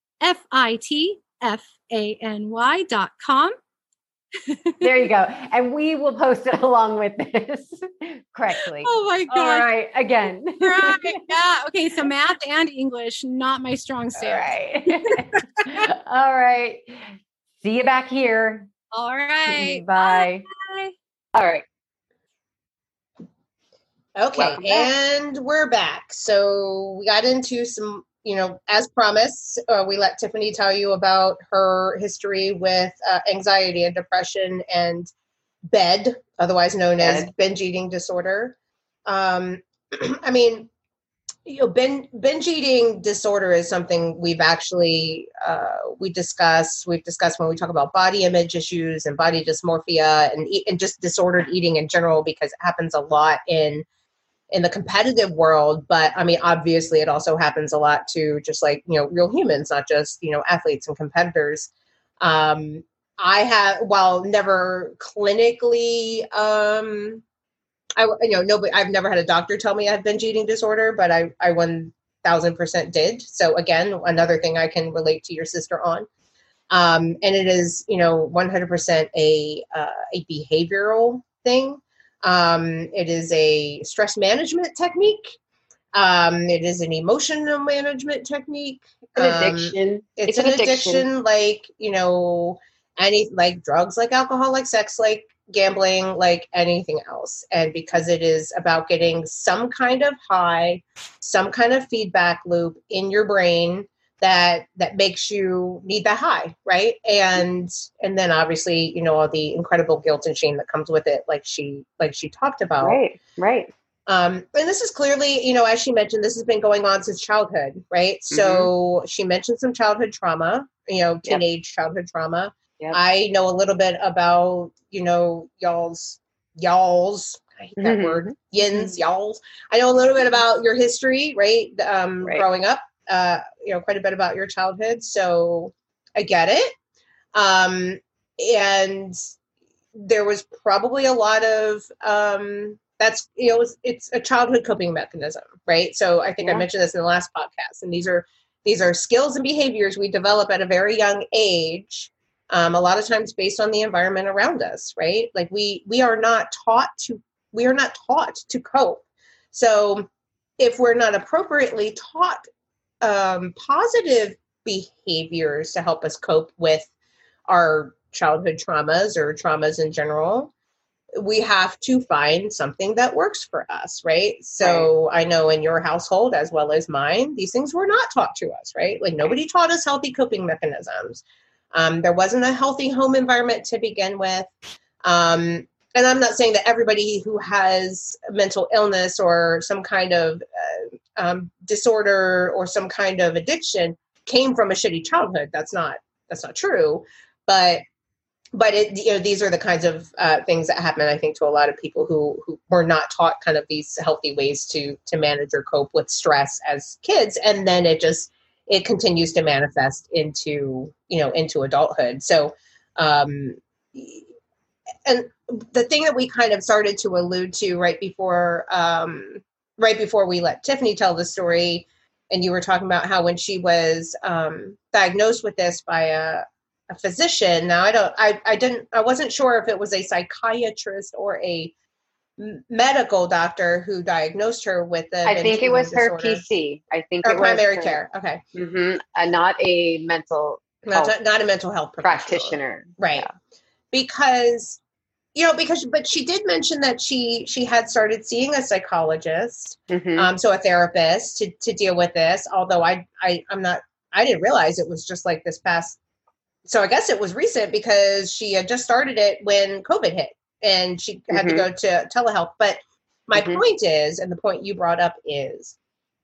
fitfanny dot com. There you go. And we will post it along with this correctly. Oh my God. All right. Again. Right. Yeah. Okay. So math and English, not my strong suit. All right. All right. See you back here. All right. Bye. Bye. All right. Okay, Welcome back. and we're back. So we got into some, you know, as promised, uh, we let Tiffany tell you about her history with uh, anxiety and depression and B E D, otherwise known as binge eating disorder. Um, I mean, you know, binge, binge eating disorder is something we've actually, uh, we discussed, we've discussed when we talk about body image issues and body dysmorphia and, and just disordered eating in general, because it happens a lot in in the competitive world. But I mean, obviously it also happens a lot to just like, you know, real humans, not just, you know, athletes and competitors. Um, I have, while never clinically, um, I, you know, nobody, I've never had a doctor tell me I have binge eating disorder, but I, I one thousand percent did. So again, another thing I can relate to your sister on. Um, and it is, you know, one hundred percent a, uh, a behavioral thing. Um, it is a stress management technique. Um, it is an emotional management technique. An Um, addiction. it's, an, addiction. like, you know, any, like drugs, like alcohol, like sex, like gambling, like anything else. And because it is about getting some kind of high, some kind of feedback loop in your brain that that makes you need that high, right? And and then obviously, you know, all the incredible guilt and shame that comes with it, like she like she talked about. Right, right. Um, and this is clearly, you know, as she mentioned, this has been going on since childhood, right? Mm-hmm. So she mentioned some childhood trauma, you know, teenage yep. childhood trauma. Yep. I know a little bit about, you know, y'all's, y'all's, I hate that mm-hmm. word, yins, y'all's. I know a little bit about your history, right? Um, right. Growing up, uh, you know, quite a bit about your childhood. So I get it. Um, and there was probably a lot of, um, that's, you know, it's, it's a childhood coping mechanism, right? So I think yeah. I mentioned this in the last podcast, and these are, these are skills and behaviors we develop at a very young age. Um, a lot of times based on the environment around us, right? Like we, we are not taught to, we are not taught to cope. So if we're not appropriately taught um, positive behaviors to help us cope with our childhood traumas or traumas in general, we have to find something that works for us, right? So right. I know in your household as well as mine, these things were not taught to us, right? Like nobody taught us healthy coping mechanisms. Um, there wasn't a healthy home environment to begin with. Um, and I'm not saying that everybody who has mental illness or some kind of uh, um, disorder or some kind of addiction came from a shitty childhood. That's not, that's not true. But But it, you know, these are the kinds of uh, things that happen, I think, to a lot of people who, who were not taught kind of these healthy ways to to manage or cope with stress as kids, and then it just it continues to manifest into you know into adulthood. So, um, and the thing that we kind of started to allude to right before, um, right before we let Tiffany tell the story, and you were talking about how when she was um, diagnosed with this by a, a physician. Now, I don't, I, I didn't, I wasn't sure if it was a psychiatrist or a medical doctor who diagnosed her with the. I think it was her disorder. P C. I think or it primary was her, care. Okay, mm-hmm, uh, not a mental not, health not a mental health practitioner, right? Yeah. Because you know, because but she did mention that she she had started seeing a psychologist, mm-hmm. um, so a therapist to to deal with this. Although I I I'm not I didn't realize it was just like this past. So I guess it was recent because she had just started it when COVID hit. And she had mm-hmm. to go to telehealth. But my mm-hmm. point is, and the point you brought up is,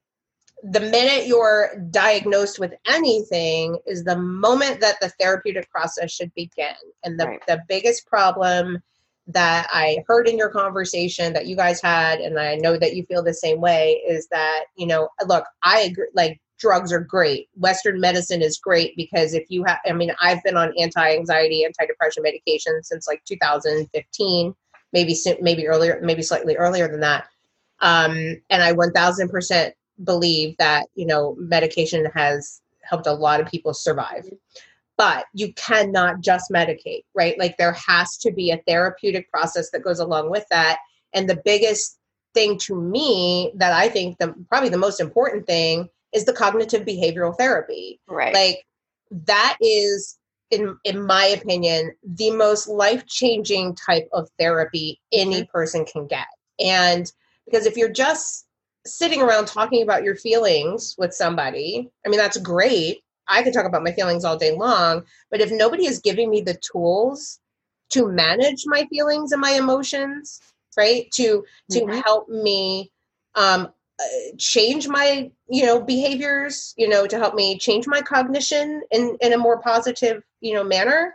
the minute you're diagnosed with anything is the moment that the therapeutic process should begin. And the, right. the biggest problem that I heard in your conversation that you guys had, and I know that you feel the same way, is that, you know, look, I agree, like, drugs are great. Western medicine is great because if you have, I mean, I've been on anti-anxiety, antidepressant medication since like two thousand fifteen, maybe, maybe earlier, maybe slightly earlier than that. Um, and I one thousand percent believe that, you know, medication has helped a lot of people survive, but you cannot just medicate, right? Like there has to be a therapeutic process that goes along with that. And the biggest thing to me that I think the probably the most important thing is the cognitive behavioral therapy. Right. Like that is, in in my opinion, the most life-changing type of therapy any mm-hmm. person can get. And because if you're just sitting around talking about your feelings with somebody, I mean, that's great. I can talk about my feelings all day long, but if nobody is giving me the tools to manage my feelings and my emotions, right, to to mm-hmm. help me um, uh, change my, you know, behaviors, you know, to help me change my cognition in, in a more positive, you know, manner,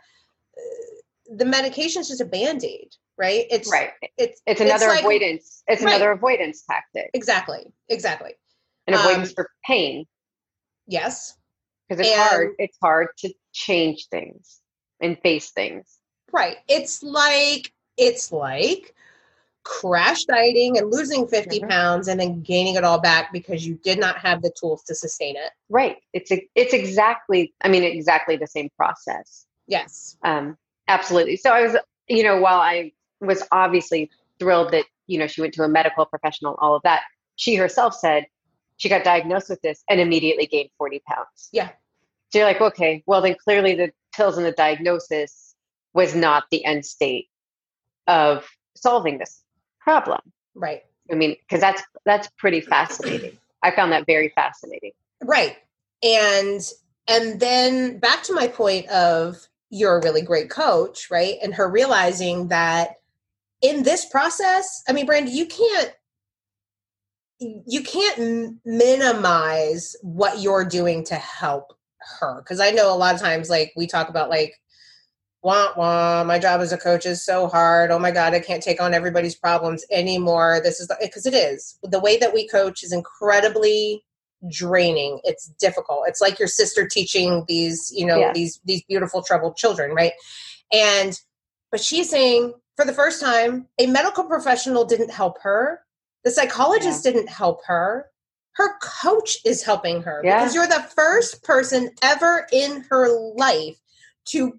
uh, the medication is just a Band-Aid, right? It's right. It's it's another it's like, avoidance. It's right. another avoidance tactic. Exactly. Exactly. An avoidance um, for pain. Yes. Because it's and, hard. It's hard to change things and face things. Right. It's like, it's like crash dieting and losing fifty mm-hmm. pounds and then gaining it all back because you did not have the tools to sustain it. Right. It's a, it's exactly, I mean, exactly the same process. Yes. Um, absolutely. So I was, you know, while I was obviously thrilled that, you know, she went to a medical professional, all of that, she herself said she got diagnosed with this and immediately gained forty pounds. Yeah. So you're like, okay, well then clearly the pills and the diagnosis was not the end state of solving this problem. Right. I mean, because that's that's pretty fascinating. I found that very fascinating. Right. And and then back to my point of you're a really great coach, right? And her realizing that in this process, I mean, Brandy, you can't you can't minimize what you're doing to help her. Because I know a lot of times, like we talk about like, wah, wah, my job as a coach is so hard. Oh my God, I can't take on everybody's problems anymore. This is because it is. The way that we coach is incredibly draining. It's difficult. It's like your sister teaching these, you know, yeah. these, these beautiful troubled children. Right. And, but she's saying for the first time, a medical professional didn't help her. The psychologist yeah. didn't help her. Her coach is helping her yeah. because you're the first person ever in her life to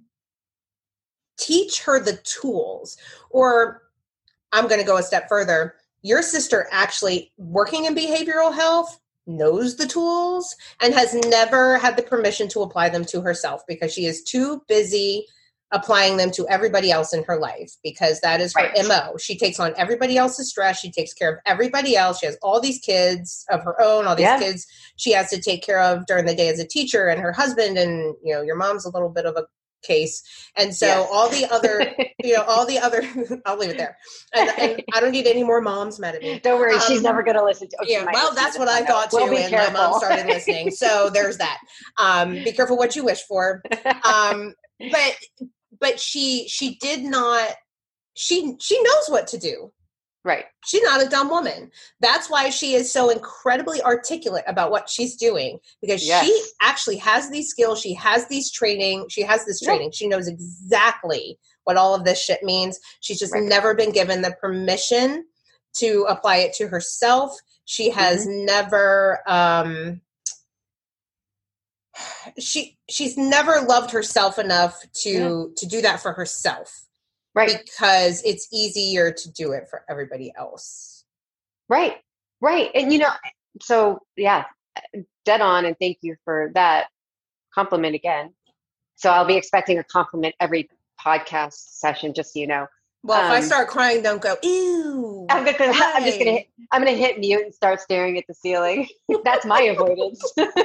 teach her the tools. Or I'm going to go a step further. Your sister actually working in behavioral health knows the tools and has never had the permission to apply them to herself because she is too busy applying them to everybody else in her life because that is her right. M O. She takes on everybody else's stress. She takes care of everybody else. She has all these kids of her own, all these yeah. kids she has to take care of during the day as a teacher and her husband. And, you know, your mom's a little bit of a case. And so yes. all the other, you know, all the other, I'll leave it there. And, and I don't need any more moms mad at me. Don't worry. Um, she's never going to listen to okay, Yeah, well, that's what I thought too. We'll and careful. my mom started listening. So there's that. Um, be careful what you wish for. Um, but But she she did not, she she knows what to do. Right. She's not a dumb woman. That's why she is so incredibly articulate about what she's doing because yes. she actually has these skills. She has these training. She has this training. Yeah. She knows exactly what all of this shit means. She's just Right. never been given the permission to apply it to herself. She has Mhm. never, um, she, she's never loved herself enough to, Yeah. to do that for herself. Right. Because it's easier to do it for everybody else. Right. Right. And, you know, so yeah, dead on. And thank you for that compliment again. So I'll be expecting a compliment every podcast session, just so you know. Well, if I Um, start crying, don't go, ew. I'm, gonna, I'm just gonna why?" hit, I'm gonna hit mute and start staring at the ceiling. That's my avoidance.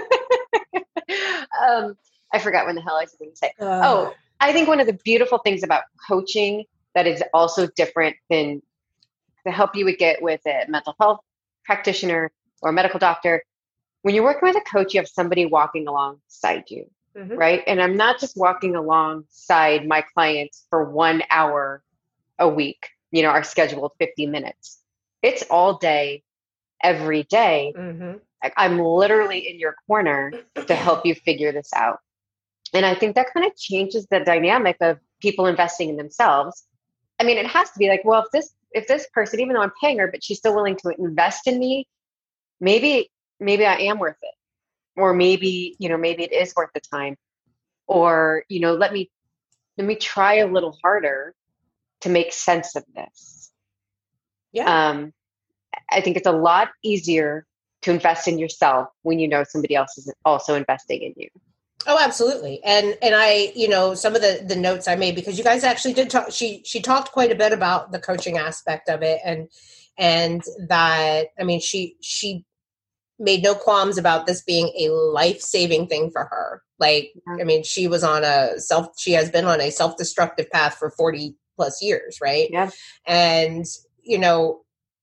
um, I forgot when the hell I was going to say. Uh, Oh, I think one of the beautiful things about coaching that is also different than the help you would get with a mental health practitioner or a medical doctor. When you're working with a coach, you have somebody walking alongside you, mhm. right? And I'm not just walking alongside my clients for one hour a week, you know, our scheduled fifty minutes. It's all day, every day. Mhm. Like, I'm literally in your corner to help you figure this out. And I think that kind of changes the dynamic of people investing in themselves. I mean, it has to be like, well, if this if this person, even though I'm paying her, but she's still willing to invest in me, maybe maybe I am worth it. Or maybe, you know, maybe it is worth the time. Or, you know, let me let me try a little harder to make sense of this. Yeah. Um, I think it's a lot easier to invest in yourself when you know somebody else is also investing in you. Oh, absolutely. And and I, you know, some of the the notes I made, because you guys actually did talk, she she talked quite a bit about the coaching aspect of it, and and that, I mean, she she made no qualms about this being a life-saving thing for her. Like, Yeah. I mean, she was on a self she has been on a self-destructive path for forty plus years, right? Yeah. And, you know,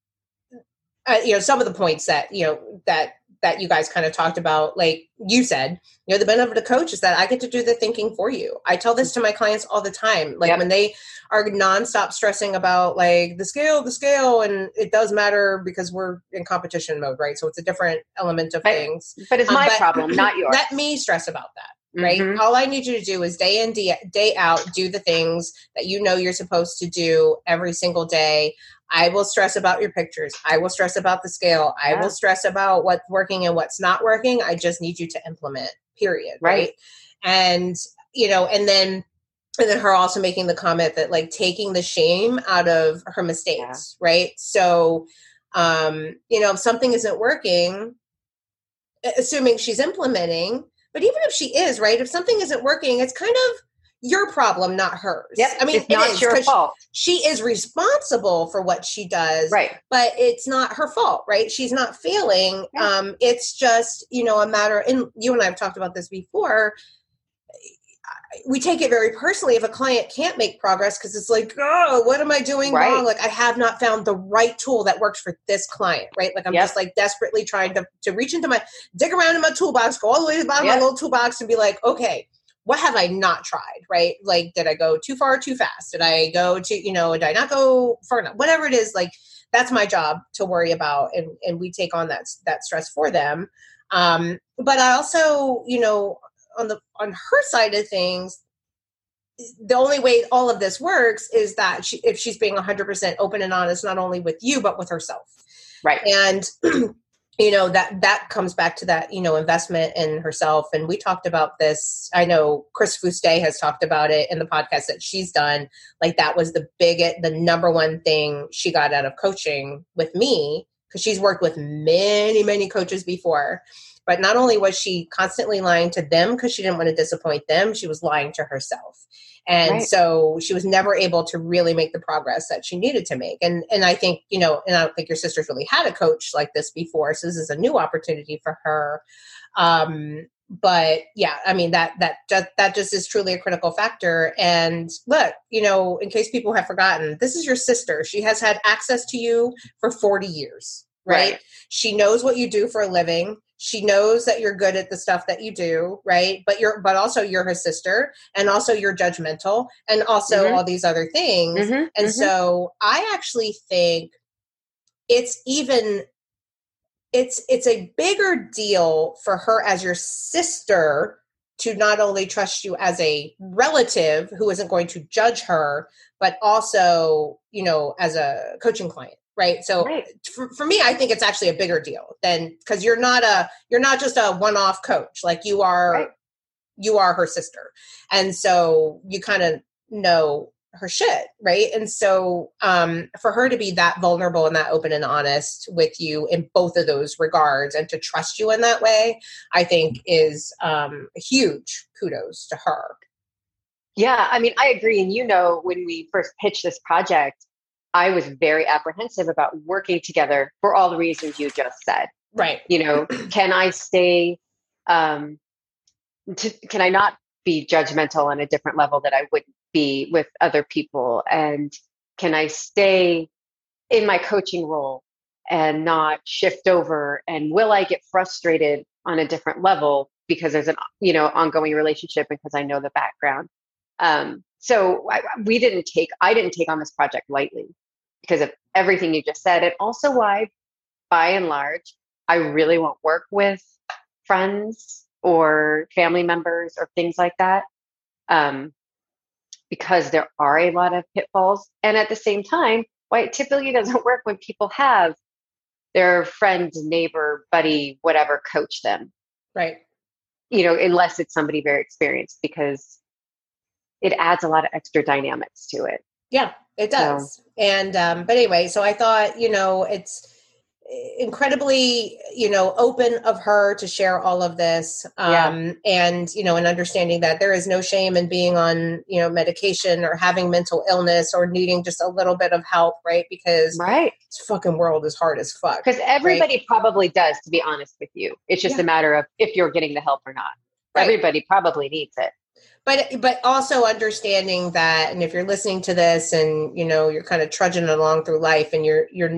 uh, you know, some of the points that, you know, that that you guys kind of talked about, like you said, you know, the benefit of a coach is that I get to do the thinking for you. I tell this to my clients all the time. Like, Yep. when they are nonstop stressing about like the scale, the scale, and it does matter because we're in competition mode, right? So it's a different element of But, things. but it's Um, my but problem, not yours. Let me stress about that. Right. Mhm. All I need you to do is day in, day, day out, do the things that you know you're supposed to do every single day. I will stress about your pictures. I will stress about the scale. I Yeah. will stress about what's working and what's not working. I just need you to implement, period. Right. Right. And, you know, and then, and then her also making the comment that like taking the shame out of her mistakes. Yeah. Right. So, um, you know, if something isn't working, assuming she's implementing, but even if she is, right, if something isn't working, it's kind of your problem, not hers. Yep. I mean, it's not it is, your fault. She, she is responsible for what she does, right? But it's not her fault, right? She's not failing. Yeah. Um, it's just, you know, a matter. And you and I have talked about this before. We take it very personally if a client can't make progress, because it's like, oh, what am I doing right. wrong? Like, I have not found the right tool that works for this client, right? Like, I'm yep. just like desperately trying to, to reach into my, dig around in my toolbox, go all the way to the bottom yep. of my little toolbox and be like, okay, what have I not tried, right? Like, did I go too far or too fast? Did I go to, you know, did I not go far enough? Whatever it is, like, that's my job to worry about. And, and we take on that, that stress for them. Um, but I also, you know, on the on her side of things, the only way all of this works is that she, if she's being one hundred percent open and honest, not only with you, but with herself. Right. And, you know, that that comes back to that, you know, investment in herself. And we talked about this. I know Chris Fuste has talked about it in the podcast that she's done. Like, that was the biggest, the number one thing she got out of coaching with me, because she's worked with many, many coaches before. But not only was she constantly lying to them because she didn't want to disappoint them, she was lying to herself. And right. so she was never able to really make the progress that she needed to make. And and I think, you know, and I don't think your sister's really had a coach like this before. So this is a new opportunity for her. Um, but yeah, I mean, that, that, that, that just is truly a critical factor. And look, you know, in case people have forgotten, this is your sister. She has had access to you for forty years, right? right? She knows what you do for a living. She knows that you're good at the stuff that you do, right? But you're, but also you're her sister, and also you're judgmental, and also mm-hmm. all these other things. Mm-hmm. And mm-hmm. so I actually think it's even, it's, it's a bigger deal for her as your sister to not only trust you as a relative who isn't going to judge her, but also, you know, as a coaching client. Right. So Right. For, for me, I think it's actually a bigger deal than, because you're not a, you're not just a one-off coach. Like you are, Right. you are her sister. And so you kind of know her shit. Right. And so um, for her to be that vulnerable and that open and honest with you in both of those regards and to trust you in that way, I think is um, huge kudos to her. Yeah. I mean, I agree. And, you know, when we first pitched this project, I was very apprehensive about working together for all the reasons you just said. Right. You know, can I stay, um, to, can I not be judgmental on a different level that I wouldn't be with other people? And can I stay in my coaching role and not shift over? And will I get frustrated on a different level because there's an, you know, ongoing relationship and because I know the background? Um, so I, we didn't take, I didn't take on this project lightly because of everything you just said. And also why, by and large, I really won't work with friends or family members or things like that. Um, because there are a lot of pitfalls. And at the same time, why it typically doesn't work when people have their friend, neighbor, buddy, whatever, coach them. Right. You know, unless it's somebody very experienced, because it adds a lot of extra dynamics to it. Yeah, it does. So. And, um, but anyway, so I thought, you know, it's incredibly, you know, open of her to share all of this. Um, yeah. And, you know, and understanding that there is no shame in being on, you know, medication or having mental illness or needing just a little bit of help, right? Because right. this fucking world is hard as fuck. Because everybody right? probably does, to be honest with you. It's just yeah. a matter of if you're getting the help or not. Right. Everybody probably needs it. But but also understanding that, and if you're listening to this and, you know, you're kind of trudging along through life and you're, you're,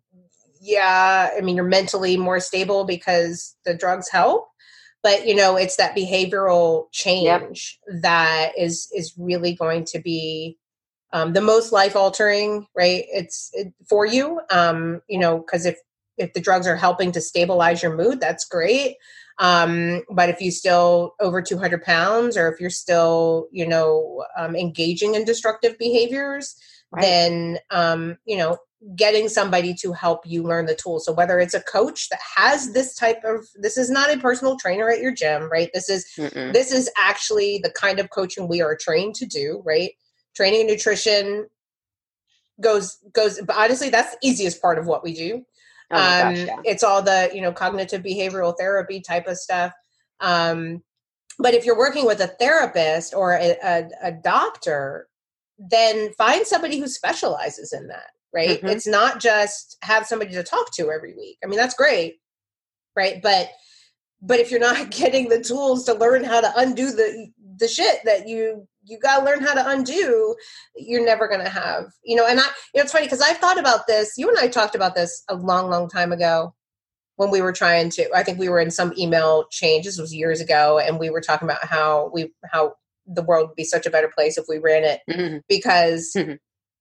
yeah, I mean, you're mentally more stable because the drugs help, but, you know, it's that behavioral change yep. that is, is really going to be um, the most life altering, right? It's it, for you, um, you know, because if, if the drugs are helping to stabilize your mood, that's great. Um, but if you still over two hundred pounds, or if you're still, you know, um, engaging in destructive behaviors, right. then, um, you know, getting somebody to help you learn the tools. So whether it's a coach that has this type of, this is not a personal trainer at your gym, right? This is, Mm-mm. this is actually the kind of coaching we are trained to do, right? Training and nutrition goes, goes, but honestly, that's the easiest part of what we do. Oh my um, gosh, yeah. It's all the, you know, cognitive behavioral therapy type of stuff. Um, but if you're working with a therapist or a, a, a doctor, then find somebody who specializes in that, right? Mm-hmm. It's not just have somebody to talk to every week. I mean, that's great, right? But but if you're not getting the tools to learn how to undo the the shit that you you got to learn how to undo, you're never going to have, you know, and I, you know, it's funny because I've thought about this. You and I talked about this a long, long time ago when we were trying to, I think we were in some email change. This was years ago. And we were talking about how we, how the world would be such a better place if we ran it mm-hmm. because mm-hmm.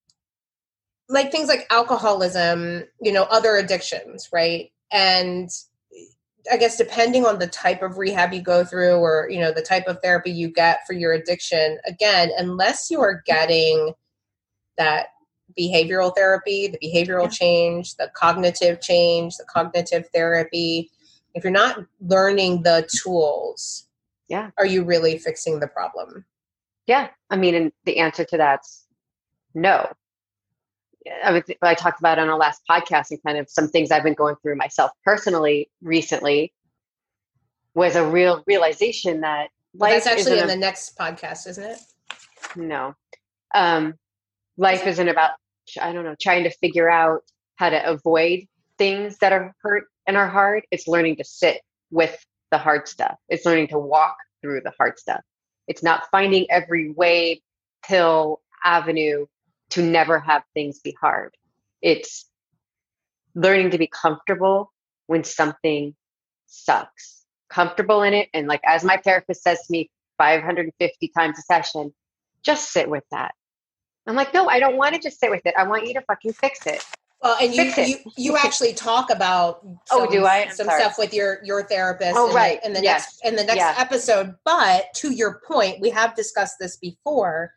like things like alcoholism, you know, other addictions, right? And I guess depending on the type of rehab you go through or, you know, the type of therapy you get for your addiction, again, unless you are getting that behavioral therapy, the behavioral yeah. change, the cognitive change, the cognitive therapy, if you're not learning the tools, yeah, are you really fixing the problem? Yeah. I mean, and the answer to that's no. I, was, I talked about on our last podcast and kind of some things I've been going through myself personally recently was a real realization that well, life that's actually in a, the next podcast, isn't it? No. Um, life Is isn't about, I don't know, trying to figure out how to avoid things that are hurt and are hard. It's learning to sit with the hard stuff. It's learning to walk through the hard stuff. It's not finding every way, pill, avenue to never have things be hard. It's learning to be comfortable when something sucks, comfortable in it. And like, as my therapist says to me five hundred fifty times a session, just sit with that. I'm like, no, I don't want to just sit with it. I want you to fucking fix it. Well, and you Fix it. you you actually talk about some, Oh, do I? I'm some sorry. stuff with your your therapist. Oh, in right. The, in the Yes. next in the next Yeah. episode. But to your point, we have discussed this before.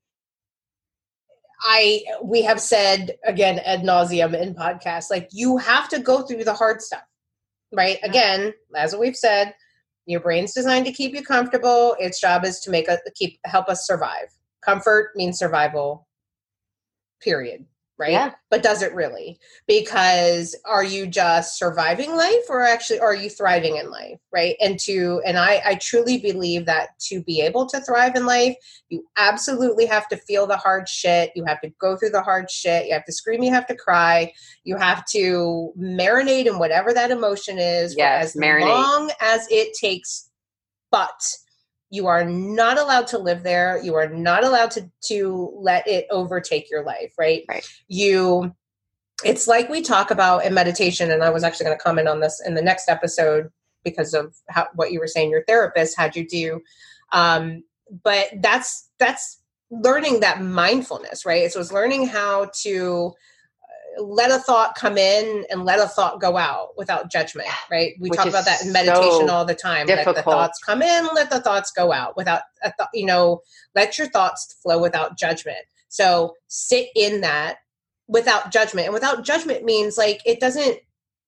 I we have said again ad nauseum in podcasts, like you have to go through the hard stuff, right? Yeah. Again, as we've said, your brain's designed to keep you comfortable. Its job is to make us keep help us survive. Comfort means survival. Period. Right? Yeah. But does it really? Because are you just surviving life, or actually are you thriving in life? Right. And to, and I, I truly believe that to be able to thrive in life, you absolutely have to feel the hard shit. You have to go through the hard shit. You have to scream. You have to cry. You have to marinate in whatever that emotion is Yes, for as marinate. long as it takes. But you are not allowed to live there. You are not allowed to, to let it overtake your life, right? Right. You, it's like we talk about in meditation, and I was actually going to comment on this in the next episode because of how, what you were saying your therapist had you do. Um, but that's, that's learning that mindfulness, right? So it's learning how to let a thought come in and let a thought go out without judgment, right? We Which talk is about that in meditation so all the time. Let the difficult. thoughts come in, let the thoughts go out without, a th- you know, let your thoughts flow without judgment. So sit in that without judgment. And without judgment means like, it doesn't,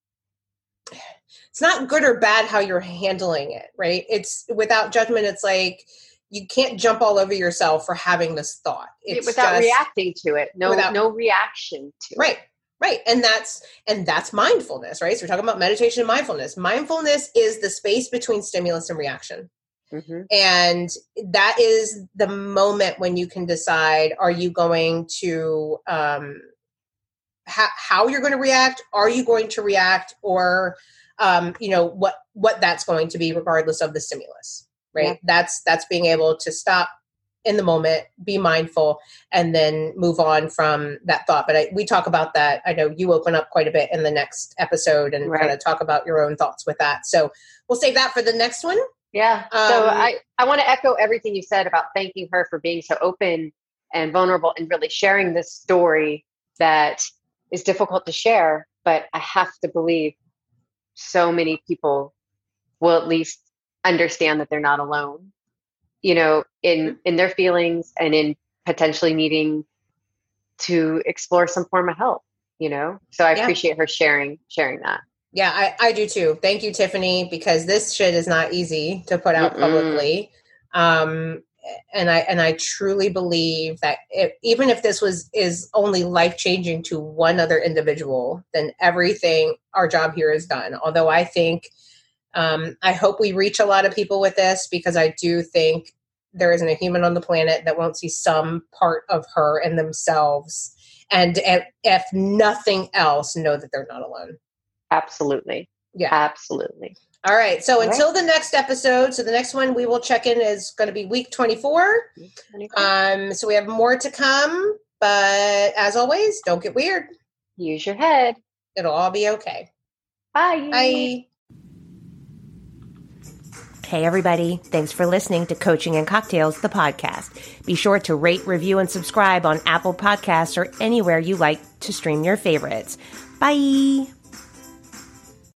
it's not good or bad how you're handling it, right? It's without judgment. It's like, you can't jump all over yourself for having this thought. It's without just, reacting to it. No, without- no reaction to right. it. Right. And that's, and that's mindfulness, right? So we're talking about meditation and mindfulness. Mindfulness is the space between stimulus and reaction. Mm-hmm. And that is the moment when you can decide, are you going to, um, ha- how you're going to react? Are you going to react, or, um, you know, what, what that's going to be regardless of the stimulus, right? Yeah. That's, that's being able to stop in the moment, be mindful, and then move on from that thought. But I, we talk about that. I know you open up quite a bit in the next episode and Right. kind of talk about your own thoughts with that. So we'll save that for the next one. Yeah. so Um, I, I want to echo everything you said about thanking her for being so open and vulnerable and really sharing this story that is difficult to share, but I have to believe so many people will at least understand that they're not alone, you know, in, in their feelings and in potentially needing to explore some form of help, you know? So I Yeah. appreciate her sharing, sharing that. Yeah, I, I do too. Thank you, Tiffany, because this shit is not easy to put out Mm-mm. publicly. Um, and I and I truly believe that if, even if this was is only life changing to one other individual, then everything, our job here is done. Although I think, um, I hope we reach a lot of people with this, because I do think there isn't a human on the planet that won't see some part of her and themselves. And if, if nothing else, know that they're not alone. Absolutely. Yeah. Absolutely. All right. So All until the next episode, so the next one we will check in is going to be week twenty-four. Um, so we have more to come, but as always, don't get weird. Use your head. It'll all be okay. Bye. Bye. Hey, everybody. Thanks for listening to Coaching and Cocktails, the podcast. Be sure to rate, review, and subscribe on Apple Podcasts or anywhere you like to stream your favorites. Bye.